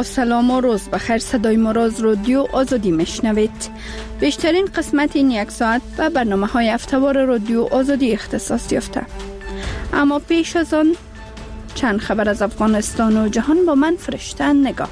با سلام و روز بخیر. صدای ما را از رادیو آزادی میشنوید. بیشترین قسمت این یک ساعت به برنامه‌های هفته‌وار رادیو آزادی اختصاص یافته. اما پیش از آن چند خبر از افغانستان و جهان با من فرشته نگاه.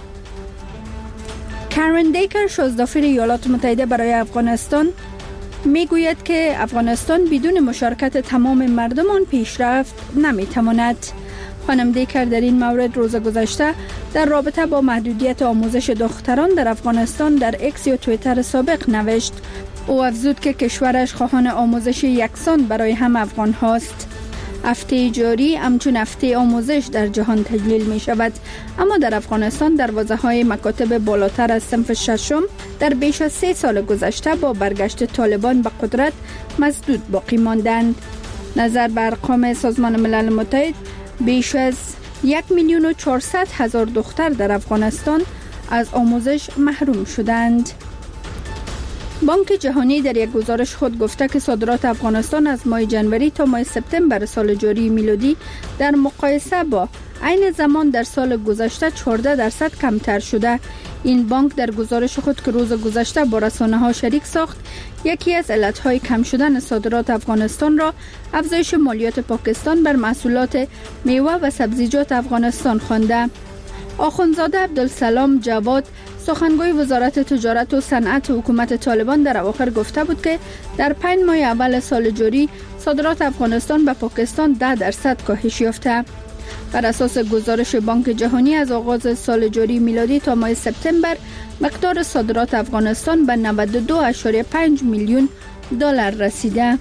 کارن دیکر شازدافیر ایالات متحده برای افغانستان میگوید که افغانستان بدون مشارکت تمام مردمان پیشرفت نمیتواند. خانم دیکر در این مورد روز گذشته در رابطه با محدودیت آموزش دختران در افغانستان در اکس یا توییتر سابق نوشت. او افزود که کشورش خواهان آموزش یکسان برای همه افغان هاست. هفته جاری همچون هفته آموزش در جهان تجلیل می شود، اما در افغانستان دروازه‌های مکاتب بالاتر از صنف ششم در بیش از 3 سال گذشته با برگشت طالبان به قدرت مسدود باقی ماندند. نظر به ارقام سازمان ملل متحد، بیش از 1,400,000 دختر در افغانستان از آموزش محروم شدند. بانک جهانی در یک گزارش خود گفته که صادرات افغانستان از ماه جنوری تا ماه سپتامبر سال جاری میلادی در مقایسه با عین زمان در سال گذشته 14% کمتر شده. این بانک در گزارش خود که روز گذشته با رسانه‌ها شریک ساخت، یکی از علتهای کم شدن صادرات افغانستان را افزایش مالیات پاکستان بر محصولات میوه و سبزیجات افغانستان خوانده. آخوندزاده عبدالسلام جواد، سخنگوی وزارت تجارت و صنعت حکومت طالبان، در اواخر گفته بود که در 5 ماه اول سال جاری صادرات افغانستان به پاکستان 10% کاهش یافته. بر اساس گزارش بانک جهانی از آغاز سال جاری میلادی تا ماه سپتامبر مقدار صادرات افغانستان به 92.5 میلیون دلار رسیده.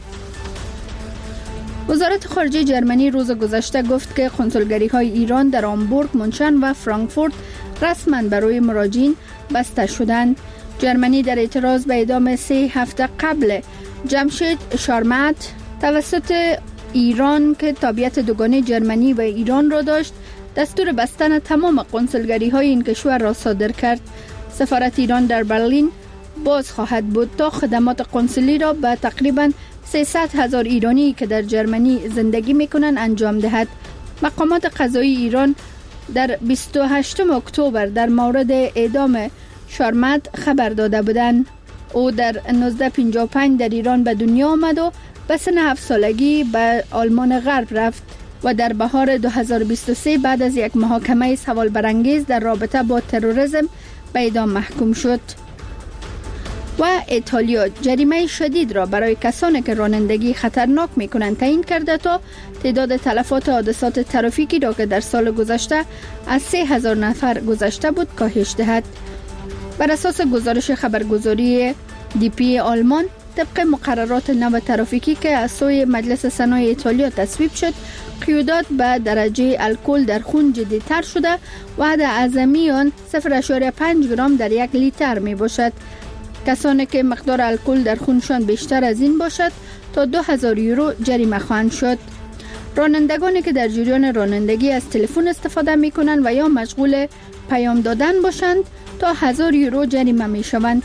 وزارت خارجه جرمنی روز گذشته گفت که کنسولگری‌های ایران در هامبورگ، مونشن و فرانکفورت رسما برای مراجعین بسته شدند. جرمنی در اعتراض به اعدام 3 هفته قبل جمشید شارمت توسط ایران که تابعیت دوگانه جرمنی و ایران را داشت، دستور بستن تمام کنسولگری‌های این کشور را صادر کرد. سفارت ایران در برلین باز خواهد بود تا خدمات قنسولی را به تقریباً 300,000 ایرانی که در جرمنی زندگی می‌کنند انجام دهد. مقامات قضایی ایران در 28 اکتبر در مورد اعدام شارمت خبر داده بودند. او در 1955 در ایران به دنیا آمد و به سن 7 سالگی به آلمان غرب رفت و در بهار 2023 بعد از یک محاکمه سوال برانگیز در رابطه با تروریسم به اعدام محکوم شد. و ایتالیا جریمه شدید را برای کسانی که رانندگی خطرناک می‌کنند تعیین کرده تا تعداد تلفات حادثات ترافیکی را که در سال گذشته از 3,000 نفر گذشته بود کاهش دهد. بر اساس گزارش خبرگزاری دیپی آلمان، طبق مقررات نو ترافیکی که از سوی مجلس سنای ایتالیا تصویب شد، قیودات به درجه الکل در خون جدی‌تر شده و حد اعظمی آن 0.5 گرم در 1 لیتر می باشد. کسانی که مقدار الکل در خونشان بیشتر از این باشد تا 2,000 یورو جریمه خواهند شد. رانندگانی که در جریان رانندگی از تلفن استفاده می کنند و یا مشغول پیام دادن باشند تا 1,000 یورو جریمه می شوند.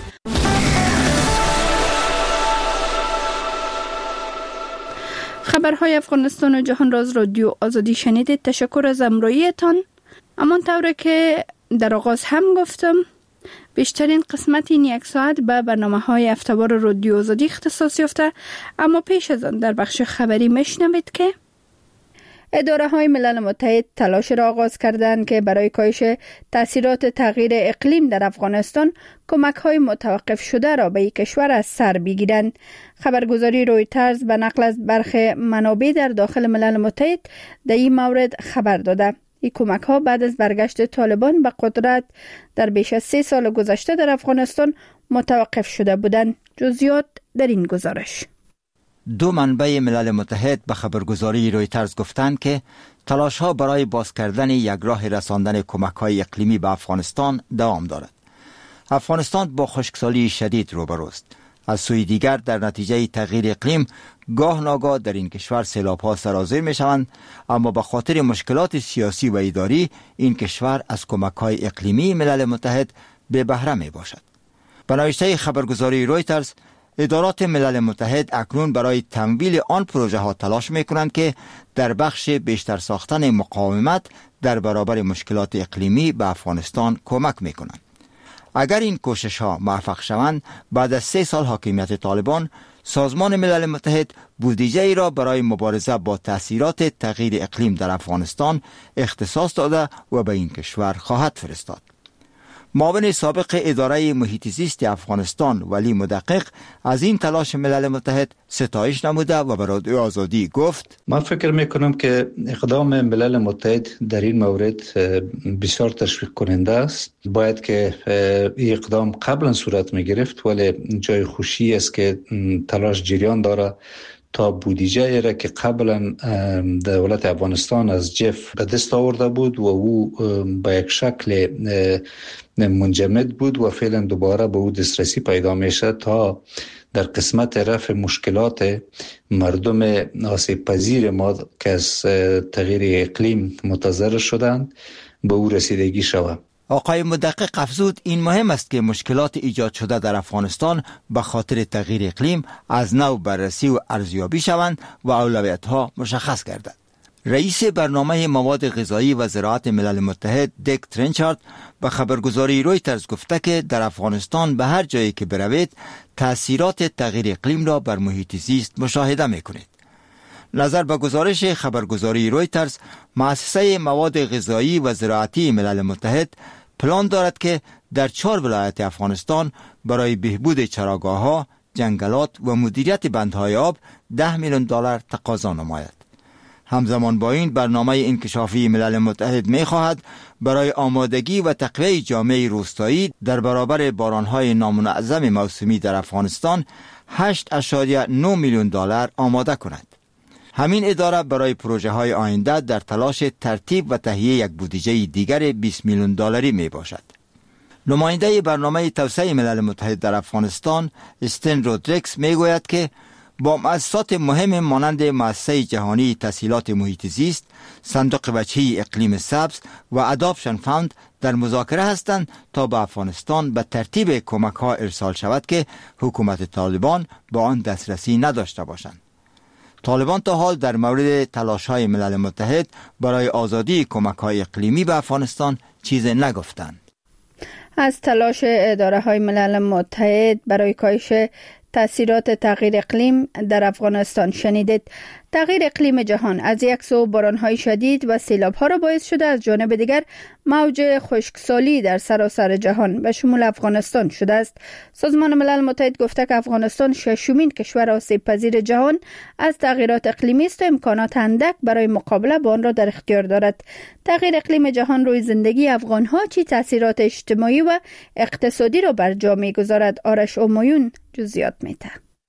خبرهای افغانستان و جهان را از رادیو آزادی شنیدید. تشکر از همراهیتان. همانطور که در آغاز هم گفتم، بیشترین قسمت این یک ساعت به برنامه‌های هفته‌وار رادیو آزادی اختصاص یافته، اما پیش از آن در بخش خبری میشنوید که اداره‌های ملل متحد تلاش را آغاز کردند که برای کاهش تاثیرات تغییر اقلیم در افغانستان کمک‌های متوقف شده را به این کشور از سر بگیرند. خبرگزاری رویترز به نقل از برخی منابع در داخل ملل متحد در این مورد خبر داده. این کمک‌ها بعد از برگشت طالبان به قدرت در بیش از 3 سال گذشته در افغانستان متوقف شده بودند. جزئیات در این گزارش. 2 منبع ملل متحد به خبرگزاری رویترز گفتند که تلاش‌ها برای باز کردن یک راه رساندن کمک‌های اقلیمی به افغانستان دوام دارد. افغانستان با خشکسالی شدید روبروست. از سوی دیگر در نتیجه تغییر اقلیم گاه ناگاه در این کشور سیلاب‌ها سرازیر می‌شوند، اما به خاطر مشکلات سیاسی و اداری این کشور از کمک‌های اقلیمی ملل متحد بی بهره میباشد. به نوشته خبرگزاری رویترز، ادارات ملل متحد اکنون برای تمویل آن پروژه ها تلاش می‌کنند که در بخش بیشتر ساختن مقاومت در برابر مشکلات اقلیمی به افغانستان کمک میکنند. اگر این کوشش ها موفق شوند، بعد از 3 سال حاکمیت طالبان، سازمان ملل متحد بودجه ای را برای مبارزه با تأثیرات تغییر اقلیم در افغانستان اختصاص داده و به این کشور خواهد فرستاد. معاون سابق اداره محیط زیست افغانستان ولی مدقق از این تلاش ملل متحد ستایش نموده و به رادیو آزادی گفت: من فکر میکنم که اقدام ملل متحد در این مورد بسیار تشویق کننده است. باید که این اقدام قبلا صورت میگرفت، ولی جای خوشی است که تلاش جریان داره تا بودجه را که قبلا دولت افغانستان از جف به دست آورده بود و او به یک شکل منجمد بود و فعلا دوباره به او دسترسی پیدا میشه تا در قسمت رفع مشکلات مردم آسیب پذیر ما که از تغییر اقلیم متضرر شدند به او رسیدگی شود. آقای مدقق افزود این مهم است که مشکلات ایجاد شده در افغانستان به خاطر تغییر اقلیم از نو بررسی و ارزیابی شوند و اولویت‌ها مشخص گردد. رئیس برنامه مواد غذایی و زراعت ملل متحد دیک ترنچارد به خبرگزاری رویترز گفته که در افغانستان به هر جایی که بروید تأثیرات تغییر اقلیم را بر محیط زیست مشاهده می‌کنید. نظر به گزارش خبرگزاری رویترز، مؤسسه مواد غذایی و زراعتی ملل متحد پلان دارد که در 4 ولایت افغانستان برای بهبود چراگاه‌ها، جنگلات و مدیریت بندهای آب $10 میلیون تقاضا نماید. همزمان با این برنامه انکشافی ملل متحد می‌خواهد برای آمادگی و تقویت جامعه روستایی در برابر باران‌های نامنظم موسمی در افغانستان $8.9 میلیون آماده کند. همین اداره برای پروژه های آینده در تلاش ترتیب و تهیه یک بودجه دیگر $20 میلیون می باشد. نماینده برنامه توسعه ملل متحد در افغانستان استن رودریکس می گوید که با مؤسسات مهم مانند مؤسسه جهانی تسهیلات محیط زیست، صندوق وجهی اقلیم سبز و اداپشن فاند در مذاکره هستند تا به افغانستان به ترتیب کمک ها ارسال شود که حکومت طالبان با آن دسترسی نداشته باشند. طالبان تا حال در مورد تلاش‌های ملل متحد برای آزادی کمک‌های اقلیمی به افغانستان چیزی نگفتند. از تلاش اداره‌های ملل متحد برای کاهش تأثیرات تغییر اقلیم در افغانستان شنیدید. تغییر اقلیم جهان از یک سو باران‌های شدید و سیلاب‌ها را باعث شده، از جانب دیگر موج خشکسالی در سراسر جهان به شمول افغانستان شده است. سازمان ملل متحد گفته که افغانستان 6مین کشور آسیب پذیر جهان از تغییرات اقلیمی است و امکانات اندک برای مقابله با آن را در اختیار دارد. تغییر اقلیم جهان روی زندگی افغان‌ها چه تأثیرات اجتماعی و اقتصادی را بر جا می‌گذارد؟ آرش اومایون جزئیات می‌ده.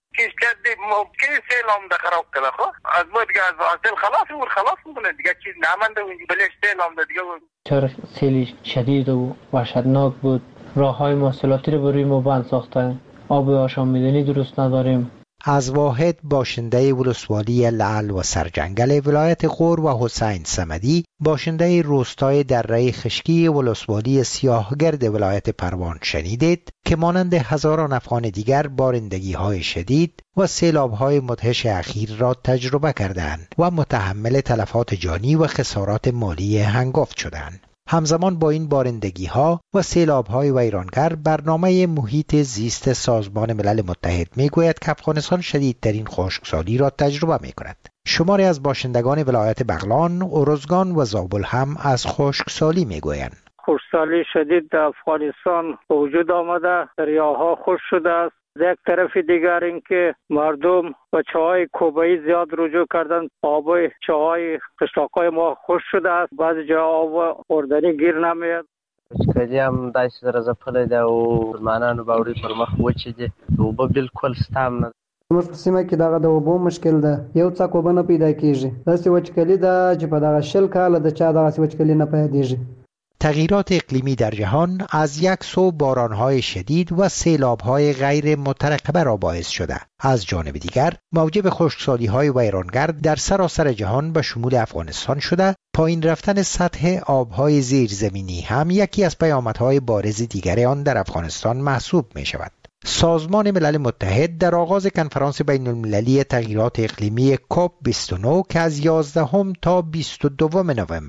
که ممکن سیلام ده خراب کنه. خب از ما دیگه از سیل خلاص میکنه دیگه، چیز نمانده اونجا بلش سیلام ده دیگه. چرا سیلی شدید و وحشتناک بود. راههای مواصلاتی رو بروی ما بند ساختن. آب آشامیدنی درست نداریم. از واحد باشنده ولسوالی لعل و سرجنگل ولایت غور و حسین صمدی باشنده روستای دره خشکی ولسوالی سیاهگرد ولایت پروان شنیدید که مانند هزاران افغان دیگر بارندگی‌های شدید و سیلاب‌های مدهش اخیر را تجربه کردند و متحمل تلفات جانی و خسارات مالی هنگفت شدند. همزمان با این بارندگی‌ها و سیلاب‌های ویرانگر، برنامه محیط زیست سازمان ملل متحد می‌گوید که افغانستان شدیدترین خشکسالی را تجربه می‌کند. شماری از باشندگان ولایت بغلان، ارزگان و زابل هم از خشکسالی می‌گویند. خشکسالی شدید در افغانستان به وجود آمده، دریاها خشک شده است. یک طرف دیگر اینکه مردم به چاهای کوبه‌ای زیاد رجوع کردن، آب چاهای قشلاق‌های ما خشک شده است، بعضی جا آب خوردنی گیر نمیاد. وچکالي هم داسې سره ځپلی ده او مسلمانانو باوري پر مخ وچې دي، اوبه بالکل سته هم نه. زموږ په سیمه کې دغه د اوبو مشکل ده، یو څاک اوبه نه پیدا کېږي. داسې وچکالي ده چې په دغه 40 کاله د چا دغسې وچکالي نه پیدېږي. تغییرات اقلیمی در جهان از یک سو بارانهای شدید و سیلابهای غیر مترقبه را باعث شده. از جانب دیگر موجب خشکسالی‌های ویرانگر در سراسر جهان به شمول افغانستان شده. پایین رفتن سطح آبهای زیرزمینی هم یکی از پیامدهای بارز دیگر آن در افغانستان محسوب می شود. سازمان ملل متحد در آغاز کنفرانس بین المللی تغییرات اقلیمی COP29 که از 11 تا 22 نوامبر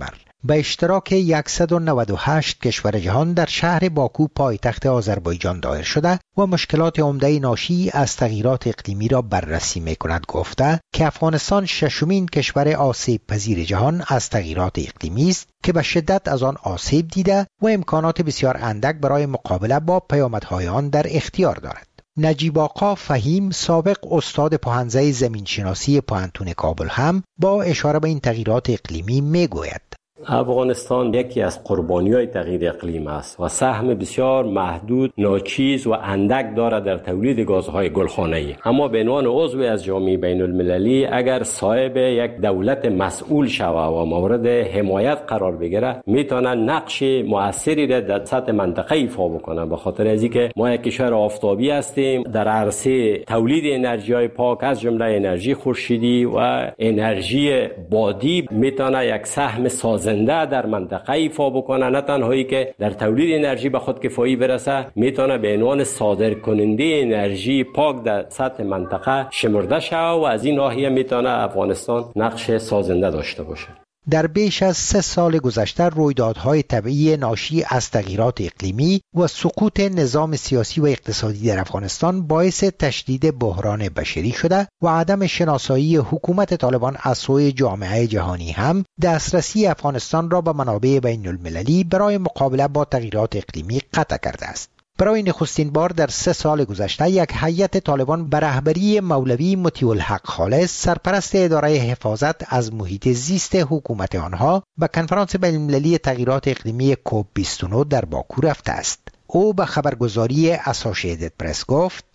به اشتراک 198 کشور جهان در شهر باکو پایتخت آذربایجان دایر شده و مشکلات عمده ناشی از تغییرات اقلیمی را بررسی می‌کند. گفته که افغانستان ششمین کشور آسیب پذیر جهان از تغییرات اقلیمی است که به شدت از آن آسیب دیده و امکانات بسیار اندک برای مقابله با پیامدهای آن در اختیار دارد. نجیب آقا فهیم، سابق استاد پوهنځی زمینشناسی پوهنتون کابل، هم با اشاره به این تغییرات اقلیمی میگوید: افغانستان یکی از قربانی‌های تغییر اقلیم است و سهم بسیار محدود، ناچیز و اندک دارد در تولید گازهای گلخانه‌ای. اما به عنوان عضو از جامعه بین‌المللی اگر صاحب یک دولت مسئول شود و مورد حمایت قرار بگیره، میتونه نقش مؤثری را در سطح منطقه ایفا بکنه. به خاطر از اینکه ما یک کشور آفتابی هستیم، در عرصه تولید انرژی‌های پاک از جمله انرژی خورشیدی و انرژی بادی میتونه یک سهم سازنده در منطقه ایفا بکنه. نه تنهایی که در تولید انرژی به خود کفایی برسه، میتونه به عنوان صادر کننده انرژی پاک در سطح منطقه شمرده شود و از این ناحیه میتونه افغانستان نقش سازنده داشته باشه. در بیش از 3 سال گذشته رویدادهای طبیعی ناشی از تغییرات اقلیمی و سقوط نظام سیاسی و اقتصادی در افغانستان باعث تشدید بحران بشری شده و عدم شناسایی حکومت طالبان از سوی جامعه جهانی هم دسترسی افغانستان را به منابع بین المللی برای مقابله با تغییرات اقلیمی قطع کرده است. برای نخستین بار در 3 سال گذشته یک هیئت طالبان به رهبری مولوی مطیع الحق خالص، سرپرست اداره حفاظت از محیط زیست حکومت آنها، به کنفرانس بین‌المللی تغییرات اقلیمی کوب 29 در باکو رفته است. او به خبرگزاری اسوسییتد پرس گفت: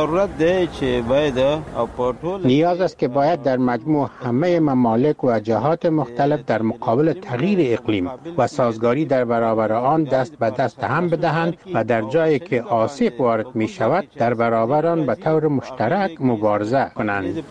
نیاز است که باید در مجموع همه ممالک و جهات مختلف در مقابل تغییر اقلیم و سازگاری در برابر آن دست به دست هم بدهند و در جایی که آسیب وارد می شود در برابر آن به طور مشترک مبارزه کنند.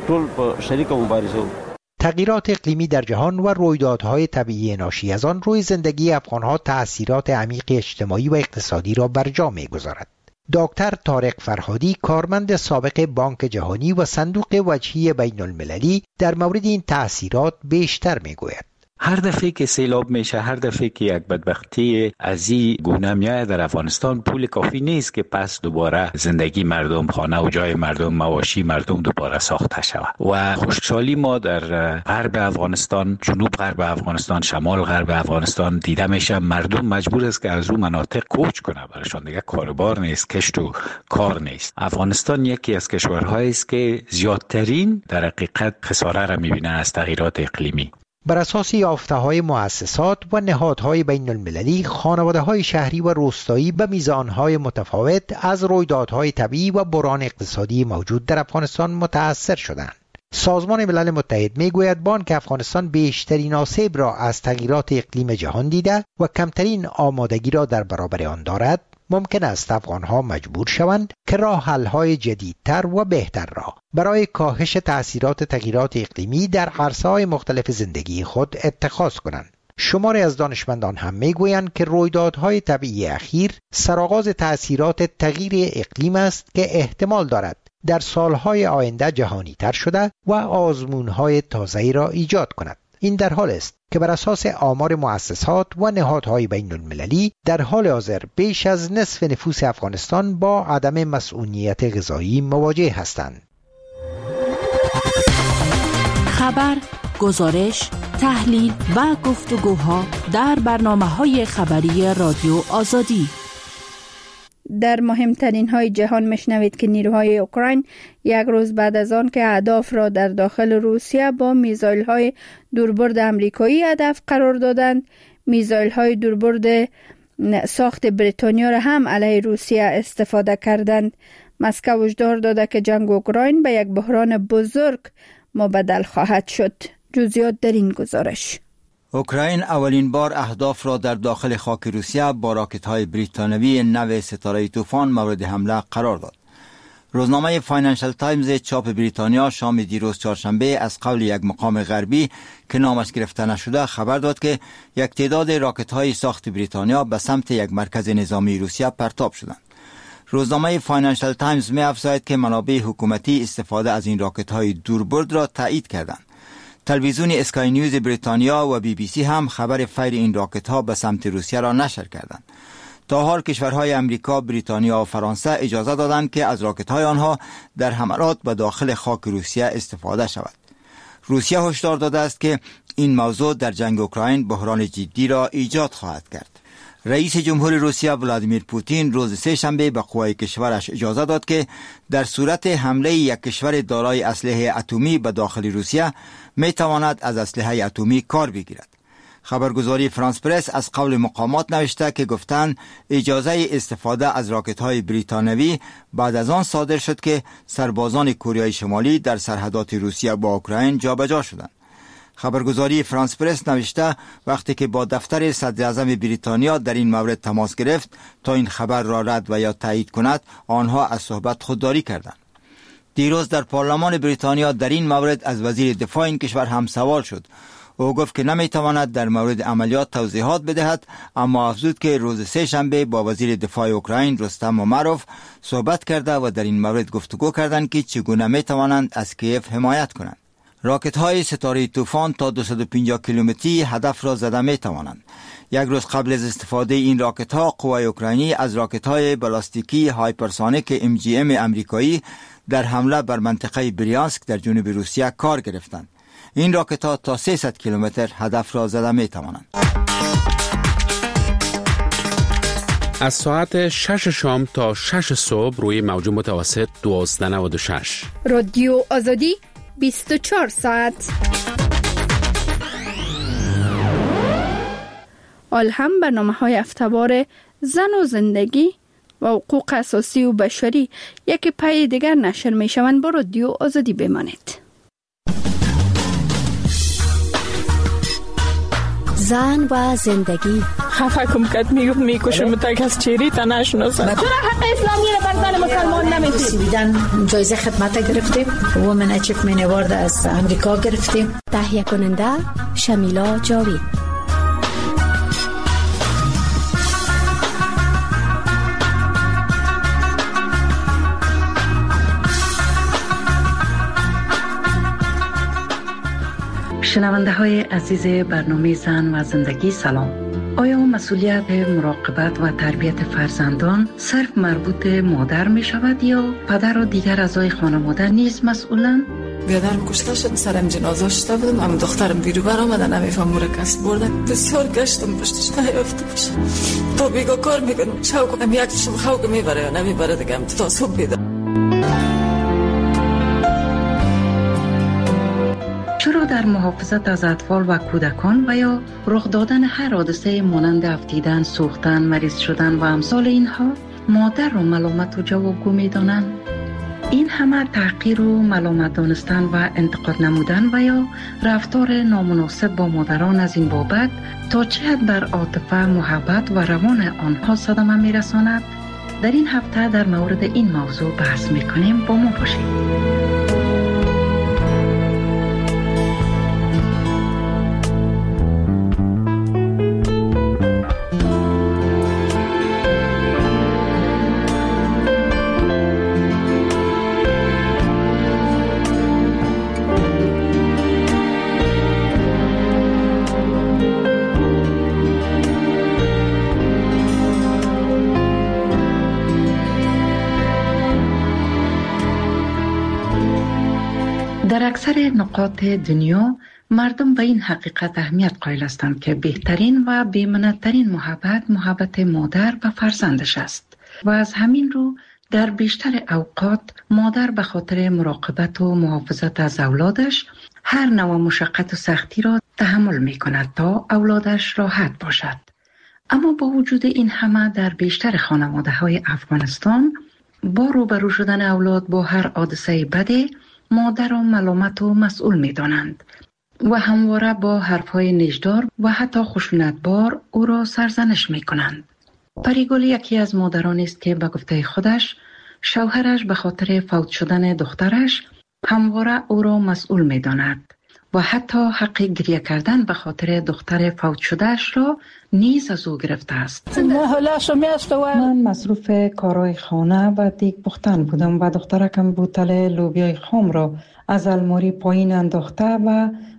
تغییرات اقلیمی در جهان و رویدادهای طبیعی ناشی از آن روی زندگی افغانها تأثیرات عمیق اجتماعی و اقتصادی را بر جا می‌گذارد. دکتر طارق فرهادی، کارمند سابق بانک جهانی و صندوق وجهی بین المللی، در مورد این تأثیرات بیشتر میگوید. هر دفعه که سیلاب میشه، هر دفعه که یک بدبختی از این گونه میاد در افغانستان، پول کافی نیست که پس دوباره زندگی مردم، خانه و جای مردم، مواشی مردم دوباره ساخته شود. و خشکسالی ما در غرب افغانستان، جنوب غرب افغانستان، شمال غرب افغانستان دیده میشه. مردم مجبور است که از اون مناطق کوچ کنه، برایشان دیگه کاربار نیست، کشت و کار نیست. افغانستان یکی از کشورهایی است که زیادترین در حقیقت خساره را میبینه از تغییرات اقلیمی. بر اساس یافته‌های مؤسسات و نهادهای بین المللی، خانواده‌های شهری و روستایی به میزانهای متفاوت از رویدادهای طبیعی و بحران اقتصادی موجود در افغانستان متأثر شدند. سازمان ملل متحد میگوید بانک افغانستان بیشترین آسیب را از تغییرات اقلیم جهان دیده و کمترین آمادگی را در برابر آن دارد. ممکن است افغانها مجبور شوند که راه حل‌های جدیدتر و بهتر را برای کاهش تأثیرات تغییرات اقلیمی در عرصه‌های مختلف زندگی خود اتخاذ کنند. شماری از دانشمندان هم میگویند که رویدادهای طبیعی اخیر سرآغاز تأثیرات تغییر اقلیم است که احتمال دارد در سالهای آینده جهانی تر شده و آزمونهای تازه‌ای را ایجاد کند. این در حال است که بر اساس آمار مؤسسات و نهادهای بین المللی در حال حاضر بیش از نصف نفوس افغانستان با عدم مسئولیت غذایی مواجه هستند. خبر، گزارش، تحلیل و گفتگوها در برنامه‌های خبری رادیو آزادی. در مهمترین های جهان میشنوید که نیروهای اوکراین یک روز بعد از آن که اهداف را در داخل روسیه با میزایل های دوربرد امریکایی هدف قرار دادند، میزایل های دوربرد ساخت بریتانیا را هم علیه روسیه استفاده کردند. مسکو هشدار داده که جنگ اوکراین به یک بحران بزرگ مبدل خواهد شد. جزئیات در این گزارش. اوکراین اولین بار اهداف را در داخل خاک روسیه با راکت‌های بریتانیایی نو ستاره طوفان مورد حمله قرار داد. روزنامه فاینانشل تایمز چاپ بریتانیا شام دیروز چهارشنبه از قول یک مقام غربی که نامش گرفته نشده خبر داد که یک تعداد راکت‌های ساخت بریتانیا به سمت یک مرکز نظامی روسیه پرتاب شدند. روزنامه فاینانشل تایمز می افزاید که منابع حکومتی استفاده از این راکت‌های دوربرد را تایید کردند. تلویزیون اسکای نیوز بریتانیا و بی بی سی هم خبر فیر این راکت ها به سمت روسیه را نشر کردند. تا حال کشورهای امریکا، بریتانیا و فرانسه اجازه دادند که از راکت های آنها در حملات به داخل خاک روسیه استفاده شود. روسیه هشدار داده است که این موضوع در جنگ اوکراین بحران جدی را ایجاد خواهد کرد. رئیس جمهور روسیه ولادیمیر پوتین روز سه‌شنبه به قوای کشورش اجازه داد که در صورت حمله یک کشور دارای اسلحه اتمی به داخل روسیه می تواند از اسلحه اتمی کار بگیرد. خبرگزاری فرانس پرس از قول مقامات نوشته که گفتند اجازه استفاده از راکت‌های بریتانیایی بعد از آن صادر شد که سربازان کوریای شمالی در سرحدات روسیه با اوکراین جابجا شدند. خبرگزاری فرانس پرس نوشته وقتی که با دفتر صدر اعظم بریتانیا در این مورد تماس گرفت تا این خبر را رد و یا تایید کند، آنها از صحبت خودداری کردند. دیروز در پارلمان بریتانیا در این مورد از وزیر دفاع این کشور هم سوال شد. او گفت که نمیتواند در مورد عملیات توضیحات بدهد، اما افزود که روز سه‌شنبه با وزیر دفاع اوکراین رستم امروف صحبت کرده و در این مورد گفتگو کردند که چگونه میتوانند از کیف حمایت کنند. راکت های ستاره طوفان تا 250 کیلومتری هدف را زده می توانند. یک روز قبل از استفاده این راکت ها، قوای اوکراینی از راکت های بالاستیکی هایپرسونیک MGM امریکایی در حمله بر منطقه بریانسک در جنوب روسیه کار گرفتند. این راکت ها تا 300 کیلومتر هدف را زده می توانند. از ساعت 6 شام تا 6 صبح روی موج متوسط 1296 رادیو آزادی 24 ساعت. هم برنامه‌های هفته‌وار زن و زندگی و حقوق اساسی و بشری یک پای دیگر نشر می‌شوند. با رادیو آزادی بمانید. زن و زندگی. خفه کم کت میکشم تا کس چیری تا نشناسم. چرا حق اسلامی رو بر زن مسلمان نمیدید؟ سویدن جایزه خدمت گرفتیم. وومن اچیومنت اوارد از امریکا گرفتیم. تهیه کننده شمیلا جاوید. شنونده های عزیز برنامه زن و زندگی، سلام. آیا مسئولیت مراقبت و تربیت فرزندان صرف مربوط مادر می شود یا پدر و دیگر اعضای خانواده نیز مسئولند؟ بیادرم کشته شد، سرم جنازه شده بودم، هم دخترم بیرو بر آمده، نمیفهم رو کس بردن. بسیار گشتم پشتش نیافته باشم. تو بیگا کار میکنم، شاو یک چشم خوک میبره یا نمیبره دیگه، هم تا صبح بیدم. چرا در محافظت از اطفال و کودکان و یا رخ دادن هر حادثه مانند افتیدن، سوختن، مریض شدن و امثال اینها مادر را ملامت و جوابگو می‌دانند؟ این همه تحقیر و ملامت دانستن و انتقاد نمودن و یا رفتار نامناسب با مادران از این بابت تا چه حد بر عاطفه، محبت و روان آنها صدمه می‌رساند؟ در این هفته در مورد این موضوع بحث می‌کنیم. با ما باشید. در اکثر نقاط دنیا مردم به این حقیقت اهمیت قائل هستند که بهترین و بی‌منع‌ترین محبت مادر و فرزندش است و از همین رو در بیشتر اوقات مادر به خاطر مراقبت و محافظت از اولادش هر نوع مشقت و سختی را تحمل می کند تا اولادش راحت باشد. اما با وجود این همه در بیشتر خانواده های افغانستان با روبرو شدن اولاد با هر حادثه بده مادر را ملامت و مسئول می دانند و همواره با حرفهای نیشدار و حتی خشونتبار او را سرزنش می کنند. پریگل یکی از مادرانی است که به گفته خودش شوهرش به خاطر فوت شدن دخترش همواره او را مسئول می داند و حتی حق گریه کردن به خاطر دختر فوت شدهش را نیز از او گرفته است. من مصروف کارهای خانه و دیگ پختن بودم و دخترکم بوتل لوبیای خام را از الماری پایین انداخته و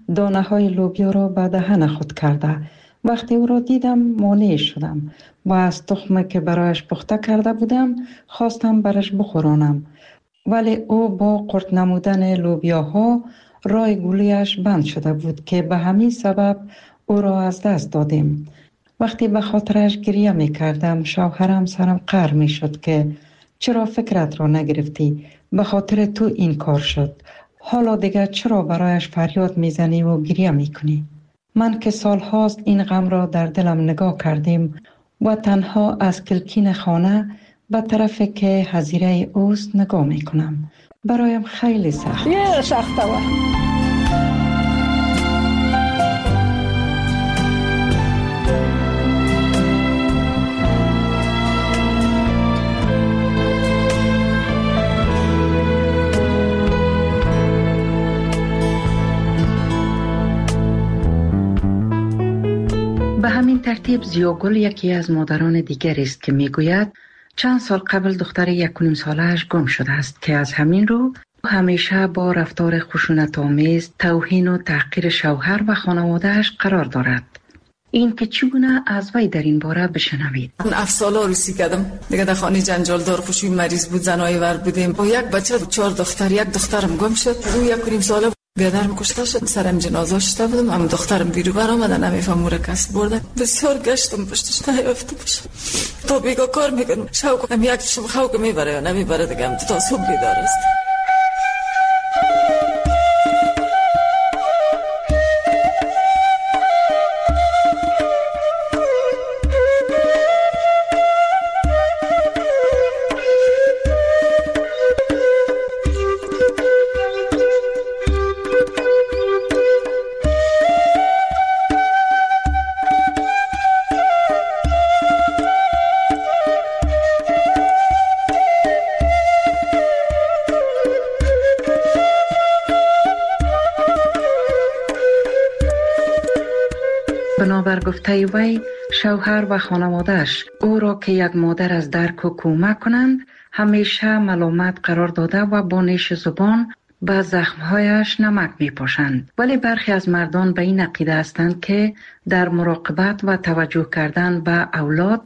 دانه های لوبیا را به دهن خود کرده. وقتی او را دیدم مانع شدم و از تخم که برایش پخته کرده بودم خواستم برش بخورانم، ولی او با قرط نمودن لوبیاها رای گولیش بند شده بود که به همین سبب او را از دست دادیم. وقتی به خاطرش گریه می کردم شوهرم سرم قهر می شد که چرا فکرت را نگرفتی؟ به خاطر تو این کار شد. حالا دیگر چرا برایش فریاد می زنی و گریه می کنی؟ من که سال هاست این غم را در دلم نگاه کردیم و تنها از کلکین خانه به طرف که حظیره اوست نگاه می کنم. برایم خیلی سخت. سخته و به همین ترتیب زیاگل یکی از مادران دیگر است که میگوید چند سال قبل دختر 1.5 ساله‌اش گم شده است که از همین رو همیشه با رفتار خشونت‌آمیز، توهین و تحقیر شوهر و خانواده‌اش قرار دارد. این که چگونه از وی در این باره بشنوید. من 7 ساله روسی کردم دیگه در خانه جنجال دار خوشی مریض بود، زنای ور بودیم با یک بچه 4 دختر، یک دخترم گم شد. او 1.5 ساله بیادرم کشته شد. سرم جنازه شده بودم، هم دخترم بیرو بر آمدن، نمیفهم را کس بردن. بسیار گشتم پشتش نیافته باشم. تا بیگا کار میکنم شوق هم یک چشم خوک میبره یا نمیبره دیگه هم تا صبح بیدار است. بنابر گفته وی شوهر و خانواده‌اش او را که یک مادر از درک و کمک کنند همیشه ملامت قرار داده و با نیش زبان به زخمهایش نمک می پاشند. ولی برخی از مردان به این عقیده هستند که در مراقبت و توجه کردن به اولاد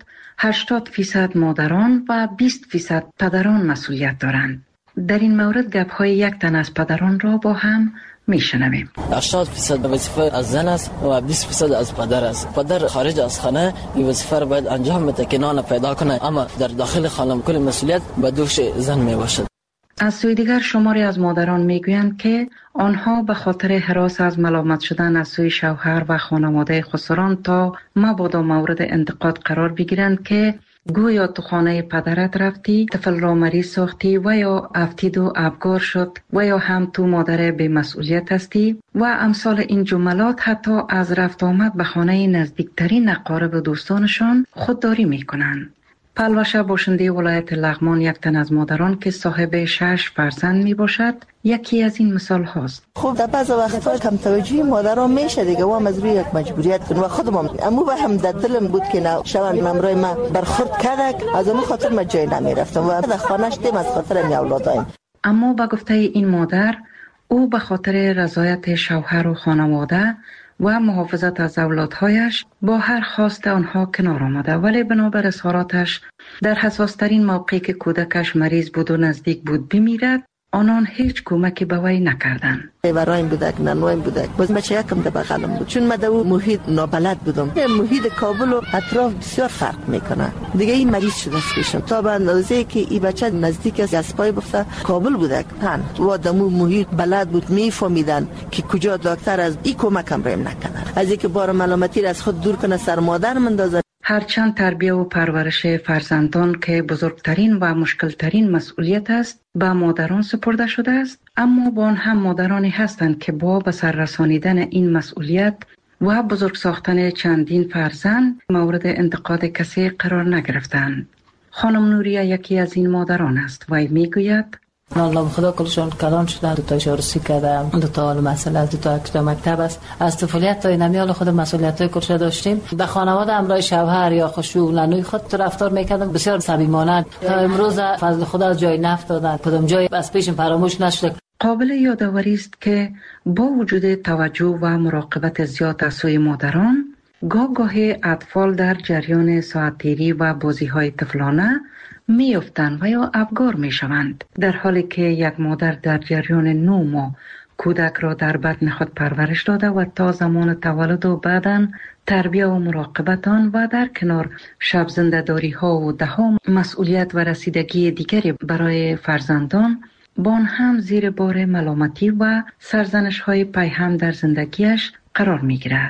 80% مادران و 20% پدران مسئولیت دارند. در این مورد گپ‌های یک تن از پدران را با هم میشنویم. 80% وظیفه از زن است و 20% از پدر است. پدر خارج از خانه این وظیفه را باید انجام بده که نان پیدا کنه، اما در داخل خانه کل مسئولیت به دوش زن می باشد. از سوی دیگر شماری از مادران میگویند که آنها به خاطر هراس از ملامت شدن از سوی شوهر و خانواده خسران تا مبادا مورد انتقاد قرار بگیرند که گویا تو خانه پدرت رفتی، طفل را مریض ساختی و یا افتید و ابگار شد و یا هم تو مادر به مسئولیت هستی و امثال این جملات حتی از رفت آمد به خانه نزدیکترین اقارب و دوستانشان خودداری می کنند. پلوشه باشنده ولایت لغمان یک تن از مادران که صاحب 6 فرزند می باشد یکی از این مثال هاست. خب در بعض وقتا کم توجهی مادران میشه دیگه و هم از روی یک مجبوریت کن و خودم امو به هم در دلم بود که نه شوان ممرای من برخورد کردک از اون خاطر من جای نمی رفتم و در خانهش دیم از خاطر می اولادایم. اما با گفته این مادر او به خاطر رضایت شوهر و خانواده و محافظت از اولادهایش با هر خواست آنها کنار آمده، ولی بنابر اظهاراتش در حساسترین موقعی که کودکش مریض بود و نزدیک بود بمیرد آنان هیچ کمکی به وی نکردند. برایم بودک ننوایم بودک باز بچه یکم در بغلم بود چون من در اون محیط نابلد بودم. محیط کابل و اطراف بسیار فرق میکنه دیگه. این مریض شده پیشم تا به اندازه که این بچه نزدیک از پای بخته کابل بودک و دمو محیط بلد بود میفهمیدن که کجا دکتر از این کمکم ریم نکنه از اینکه بار ملامتی را از خود دور کنه سر مادر مندازه. هرچند تربیت و پرورش فرزندان که بزرگترین و مشکلترین مسئولیت است به مادران سپرده شده است، اما با آن هم مادرانی هستند که با به سر رسانیدن این مسئولیت و بزرگ ساختن چندین فرزند مورد انتقاد کسی قرار نگرفتند. خانم نوریه یکی از این مادران است و میگوید الله خدا کلشون کلان شدن، دو تا شورسی کردم، دو تا مسئله از دو تا مکتب است. از طفولیت تا نمیال خود مسئولیت‌های کلش داشتیم. در خانواده همراه شوهر یا خشوع خود رفتار میکردن بسیار صمیمانه. تا امروز فضل خدا از جای نفت دادن، کدام جای از پیشم فراموش نشد. قابل یادآوری است که با وجود توجه و مراقبت زیاد از سوی مادران، گاهی اطفال در جریان ساعت‌تیری و بازی‌های طفلانه می‌افتند و یا افگار می‌شوند، در حالی که یک مادر در جریان 9 ماه کودک را در بطن خود پرورش داده و تا زمان تولد و بعداً تربیه و مراقبت آن و در کنار شب زنده‌داری ها و ده‌ها مسئولیت و رسیدگی دیگری برای فرزندان، با آن هم زیر بار ملامتی و سرزنش های پیهم در زندگیش قرار می گیرد.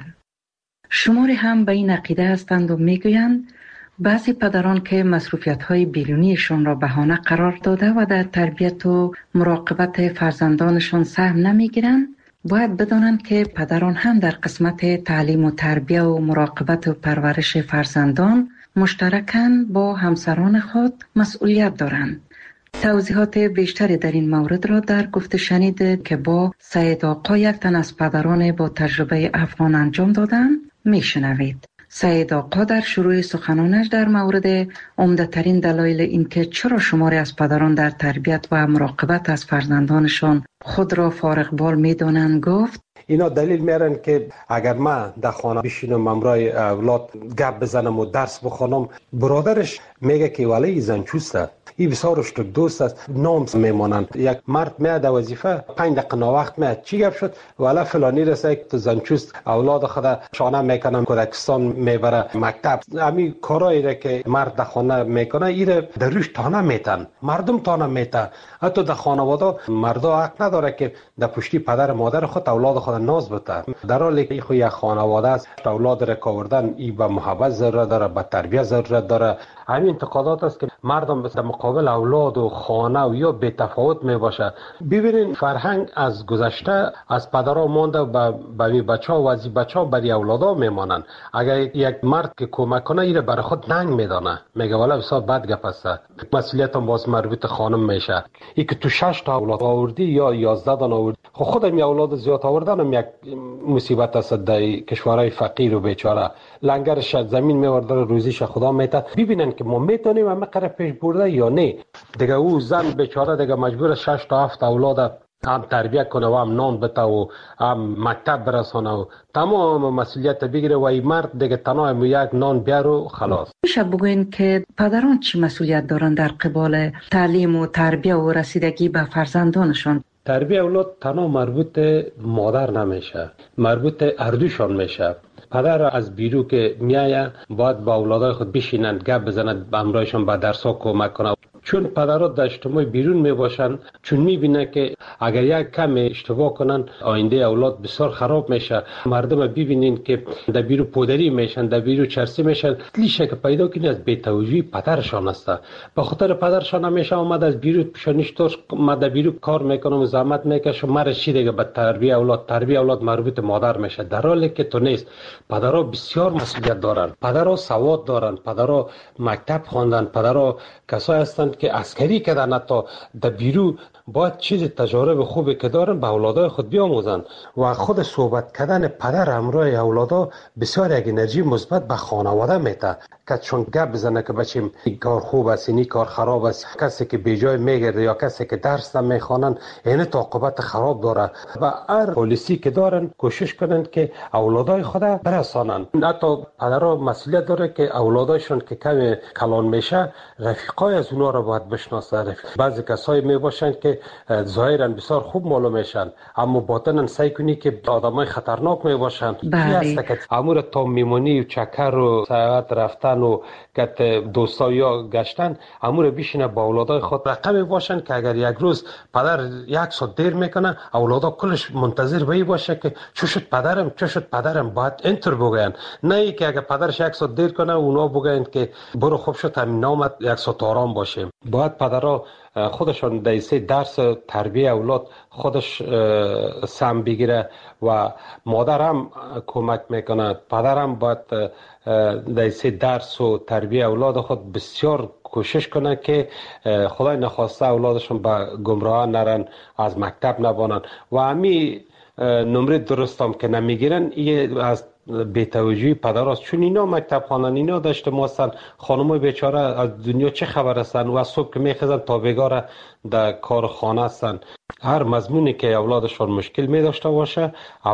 شماری هم به این عقیده هستند و می گویند بعضی پدران که مصروفیت های بیرونیشان را بهانه قرار داده و در تربیت و مراقبت فرزندانشان سهم نمی گیرند، باید بدانند که پدران هم در قسمت تعلیم و تربیه و مراقبت و پرورش فرزندان مشترکاً با همسران خود مسئولیت دارند. توضیحات بیشتری در این مورد را در گفته شنید که با سید آقا، یک تن از پدران با تجربه افغان انجام دادن، میشنوید. سید آقا در شروع سخنانش در مورد عمده‌ترین دلایل اینکه چرا شماری از پدران در تربیت و مراقبت از فرزندانشان خود را فارغ بال می‌دانند گفت: اینا دلیل میارن که اگر من در خانه بشینم امرای اولاد گپ بزنم و درس بخونم، برادرش میگه که ولی زنچوسته، این بسیارش تو دوست است، نام میمانند. یک مرد میاد وظیفه 5 دقیقه وقت میاد، چی گپ شد؟ ولی فلانی رسه تو زنچوست اولاد خود شانه میکنن، کودکستان میبره مکتب. همین کارایی را که مرد در خانه میکنه ایره در روش تانه میتن، مردم تانه میتن. حتی در خانواده مردا حق نداره که در پشتی پدر مادر خود اولاد خود ناز بده، در حالی که خو یک خانواده است. اولاد را کاوردن ای به محبت ضرورت داره، به تربیت ضرورت داره. همین انتقادات است که مردم در مقابل اولاد و خانه و یا بی تفاوت می باشه. ببینین فرهنگ از گذشته از پدرها مونده و به بچه‌ها و از بچه‌ها برای اولادا میمانن. اگر یک مرد که کمک کنه ایره برای خود ننگ میدانه، میگه والا بسیار بد گپ است، مسئولیت هم باز مربوط خانم میشه. ای که تو 6 تا اولاد آوردی یا 11 تا آوردی، خودم می اولاد زیاد آوردنم یک مصیبت است در کشورهای فقیر و بیچاره. لنگرش زمین میورده روزیش خدا میته. ببینن که ما میتونیم همه قره پیش برده یا نه. دیگه او زن بیچاره دیگه مجبور 6 تا 7 اولاد هم تربیت کنه و هم نان بده و هم مکتب برسانه و تمام مسئولیت بگیره و این مرد دیگه تنها یک نان بیاره و خلاص. میشه بگوین که پدران چی مسئولیت دارن در قبال تعلیم و تربیت و رسیدگی به فرزندانشان؟ تربیت اولاد تنها مربوط مادر نمیشه، مربوط اردوشان میشه. پدر از بیرو که میایه باید با اولادای خود بشینند گپ بزنند، به همراهشان به درس‌ها کمک کنه. چون پدرها در اجتماع بیرون می باشن، چون میبینه که اگر یک کم اشتباه کنن آینده اولاد بسیار خراب میشه. مردم ببینین که در بیرو پودری میشن، در بیرو چرسی میشن، لیشه که پیدا کنی از بی‌توجهی پدرشان است. به خاطر پدرشان همیشه اومد از بیرو پیشانیشتوش ما در بیرو کار میکنم، زحمت میکشم، مرا چی دیگه به تربیت اولاد مربوط مادر میشه، در حالی که تو نیست. پدرها بسیار مسئولیت دارن، پدرها سواد دارن، پدرها مکتب خواندن، پدرها کسایی هستند که عسکری کردن، حتی در بیرو باید چیز تجارب خوبی که دارن به اولادای خود بیاموزن. و خود صحبت کردن پدر همراه اولادا بسیار یک انرژی مثبت به خانواده میده، که چون گپ بزنه که بچیم این کار خوب است، این کار خراب است، کسی که بیجای میگرده یا کسی که درس نمیخوانن این عاقبت خراب داره. و هر پالیسی که دارن کوشش کنن که اولادای خود برسانن. حتی پدرها مسئولیت داره که اولادایشون که کم کلان میشه رفیقای از اونها را باید بشناسه. بعضی کسایی می باشن که ظاهرا بسیار خوب معلوم میشن اما باطنا سعی کنی که آدمای خطرناک می باشن. بله. امور تا میمونی و چکر و ساعت رفتن و کت دوستا یا گشتن امور بیشینه با اولادای خود رقمی باشن که اگر یک روز پدر یک ساعت دیر میکنه اولادا کلش منتظر بایی باشه که چه شد پدرم باید اینطور بگوین، نه ای که اگر پدرش یک ساعت دیر کنه اونا بگوین که برو خوب شد همین نامت یک ساعت آرام باشه. باید پدرها خودشان در درس تربیت اولاد خودش سم بگیره و مادر هم کمک میکنه. پدر هم باید در درس و تربیت اولاد خود بسیار کوشش کنه که خدای نخواسته اولادشون به گمراه نرن، از مکتب نبانن و همین نمره درست هم که نمیگیرن. این از بی‌توجهی پدراست، چون اینا مکتب خوانن، اینا داشته ماستن، خانمای بیچاره از دنیا چه خبر هستن و صبح که میخزن تا بیگاره در کار خانه هستن. هر مضمونی که اولادشان مشکل می داشته باشه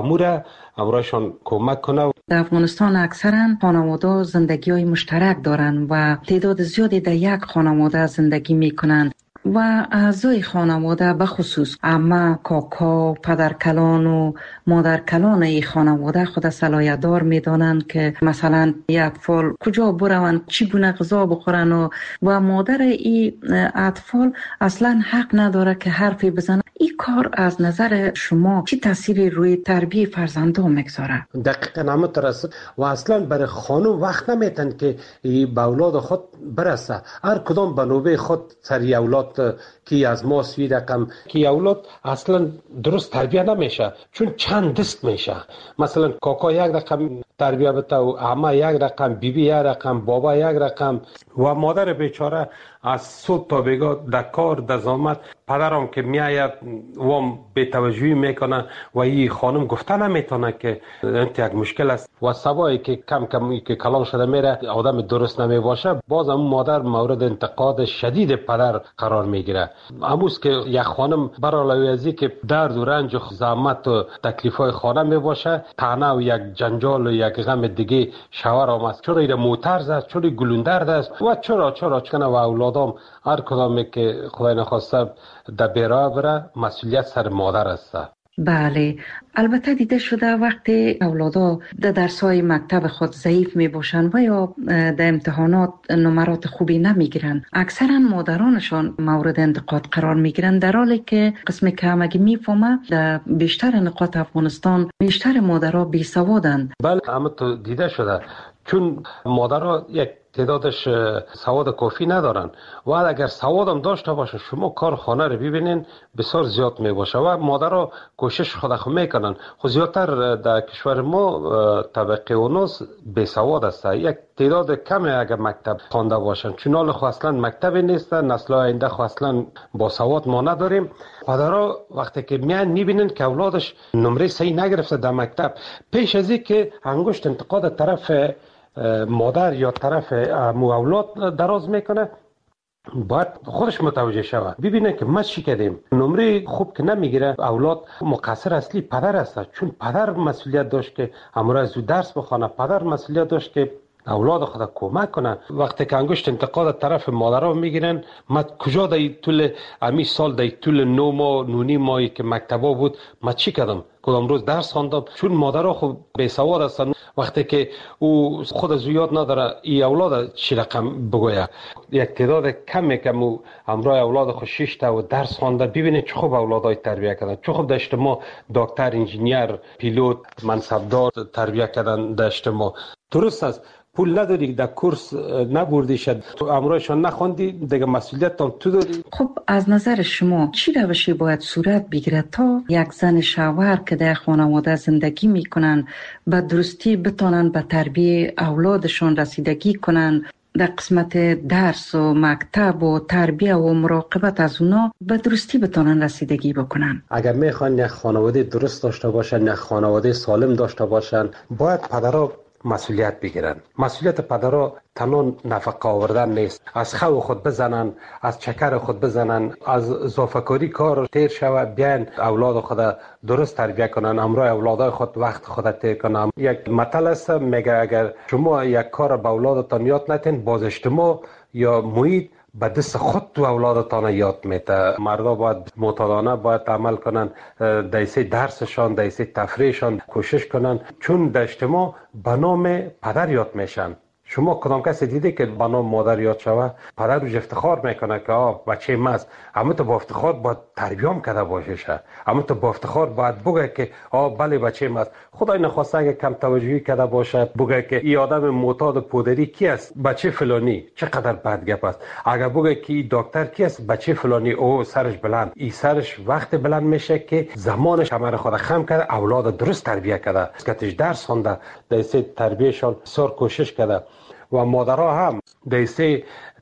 امرایشان کمک کنه. در افغانستان اکثرا خانواده زندگی های مشترک دارن و تعداد زیادی در یک خانواده زندگی می کنن و اعضای خانواده به خصوص عمه، کاکا، پدرکلان و مادرکلان این خانواده خود صلاحیت دار میدانند که مثلا این اطفال کجا بروند، چی گونه غذا بخورن و مادر این اطفال اصلا حق نداره که حرفی بزنه. این کار از نظر شما چی تأثیری روی تربیت فرزندان میگذاره؟ دقیقاً همونطور است و اصلا برای خانم وقت نمیتن که به اولاد خود برسه. هر کدام به نوبه خود سری اولاد کی از ما سی رقم کی اولاد اصلا درست تربیت نمیشه، چون چند دست میشه. مثلا کاکا یک رقم تربیت بده و عمه یک رقم، بیبی یک رقم، بابا یک رقم و مادر بیچاره از صبح تا بیگاه در کار در زحمت. پدرم که میآید وام بی‌توجهی میکنه و این خانم گفته نمیتونه که انت یک مشکل است و سوایی که کم کم که کلان شده میره آدم درست نمیباشه، باز هم مادر مورد انتقاد شدید پدر قرار میگیره. امروز که یک خانم برای ازی که درد و رنج و زحمت و تکلیفای خانه میباشه، طعنه و یک جنجال و یک غم دیگه شوهر آمد، چرا این موترز است، چرا گلوندرد است و چرا کنه و اولادام هر کدامی که خدای نخواسته در بیراه بره مسئولیت سر مادر است. بله، البته دیده شده وقتی اولادا در درس‌های مکتب خود ضعیف می باشن و یا در امتحانات نمرات خوبی نمی گیرن، اکثرا مادرانشان مورد انتقاد قرار می گیرن، در حالی که قسم که همگی می فهمه در بیشتر نقاط افغانستان بیشتر مادرها بی سوادند. بله، همه تو دیده شده، چون مادرها یک تعدادش سواد کافی ندارن و اگر سواد هم داشته باشه شما کار خانه رو ببینین بسیار زیاد می باشه و مادرها کوشش خود میکنن. خود زیادتر در کشور ما طبقه اوناس بی سواد است، یک تعداد کمی اگر مکتب خوانده باشن، چون حال خو اصلا مکتبی نیست، نسل آینده خو اصلا با سواد ما نداریم. پدرها وقتی که میان میبینن که اولادش نمره صحیح نگرفته در مکتب، پیش از این که انگشت انتقاد طرف مادر یا طرف اولاد دراز میکنه، باید خودش متوجه شود، ببینه که ما چی کردیم. نمره خوب که نمیگیره اولاد، مقصر اصلی پدر است، چون پدر مسئولیت داشت که امروز درس بخونه، پدر مسئولیت داشت که اولاد خود کمک کنه. وقتی که انگشت انتقاد طرف مادرها میگیرن، ما کجا در طول امی سال در طول 9 ماه 9 ماهی که مکتبا بود ما چی کردم، کدام روز درس خواندم، چون مادرها خود بی سواد هستن. وقتی که او خود از یاد نداره ای اولاد چی رقم بگویه، یک تعداد کمی که امرای اولاد خود 6 تا و درس خوانده، ببینه چه خوب اولادای تربیت کردن، چه خوب داشت ما دکتر، انجینیر، پیلوت، منصبدار تربیت کردن داشت ما. درست است، پول نداری در کورس نبردی شد، تو امرایشان نخوندی دیگه، مسئولیت هم تو داری. خب از نظر شما چی روشی باید صورت بگیرد تا یک زن شوهر که در خانواده زندگی میکنن به درستی بتونن به تربیت اولادشان رسیدگی کنن، در قسمت درس و مکتب و تربیت و مراقبت از اونا به درستی بتونن رسیدگی بکنن؟ اگر میخوان یک خانواده درست داشته باشن، یک خانواده سالم داشته باشن، باید پدرها مسئولیت بگیرن. مسئولیت پدرها تنها نفقه آوردن نیست، از خو خود بزنن، از چکر خود بزنن، از اضافه‌کاری کار تیر شوه، بیان اولاد خود درست تربیت کنن، امرای اولادای خود وقت خود تیر کنن. یک مثل است میگه اگر شما یک کار به اولادتان یاد نتین، باز اجتماع یا محیط به دست خود تو اولادتان یاد میته. مردا باید معتادانه باید عمل کنن، دیسه درسشان، دیسه تفریحشان کوشش کنن، چون در اجتماع به نام پدر یاد میشن. شما کدام کسی دیده که به نام مادر یاد شوه؟ پدر روش افتخار میکنه که بچه ماست، اما تو با افتخار باید تربیام کرده باشه، اما تو با افتخار باید بگه که بله بچه ماست. خدای نخواسته اگه کم توجهی کرده باشه بگه که این آدم معتاد پودری کی است؟ بچه فلانی. چقدر بد گپ است. اگر بگه که این دکتر کی است؟ بچه فلانی. او سرش بلند. این سرش وقت بلند میشه که زمانش کمر خود خم کرده، اولاد درست تربیت کرده، اسکتش درس خونده، دیسه تربیتشان بسیار کوشش کرده. و مادرها هم دیسه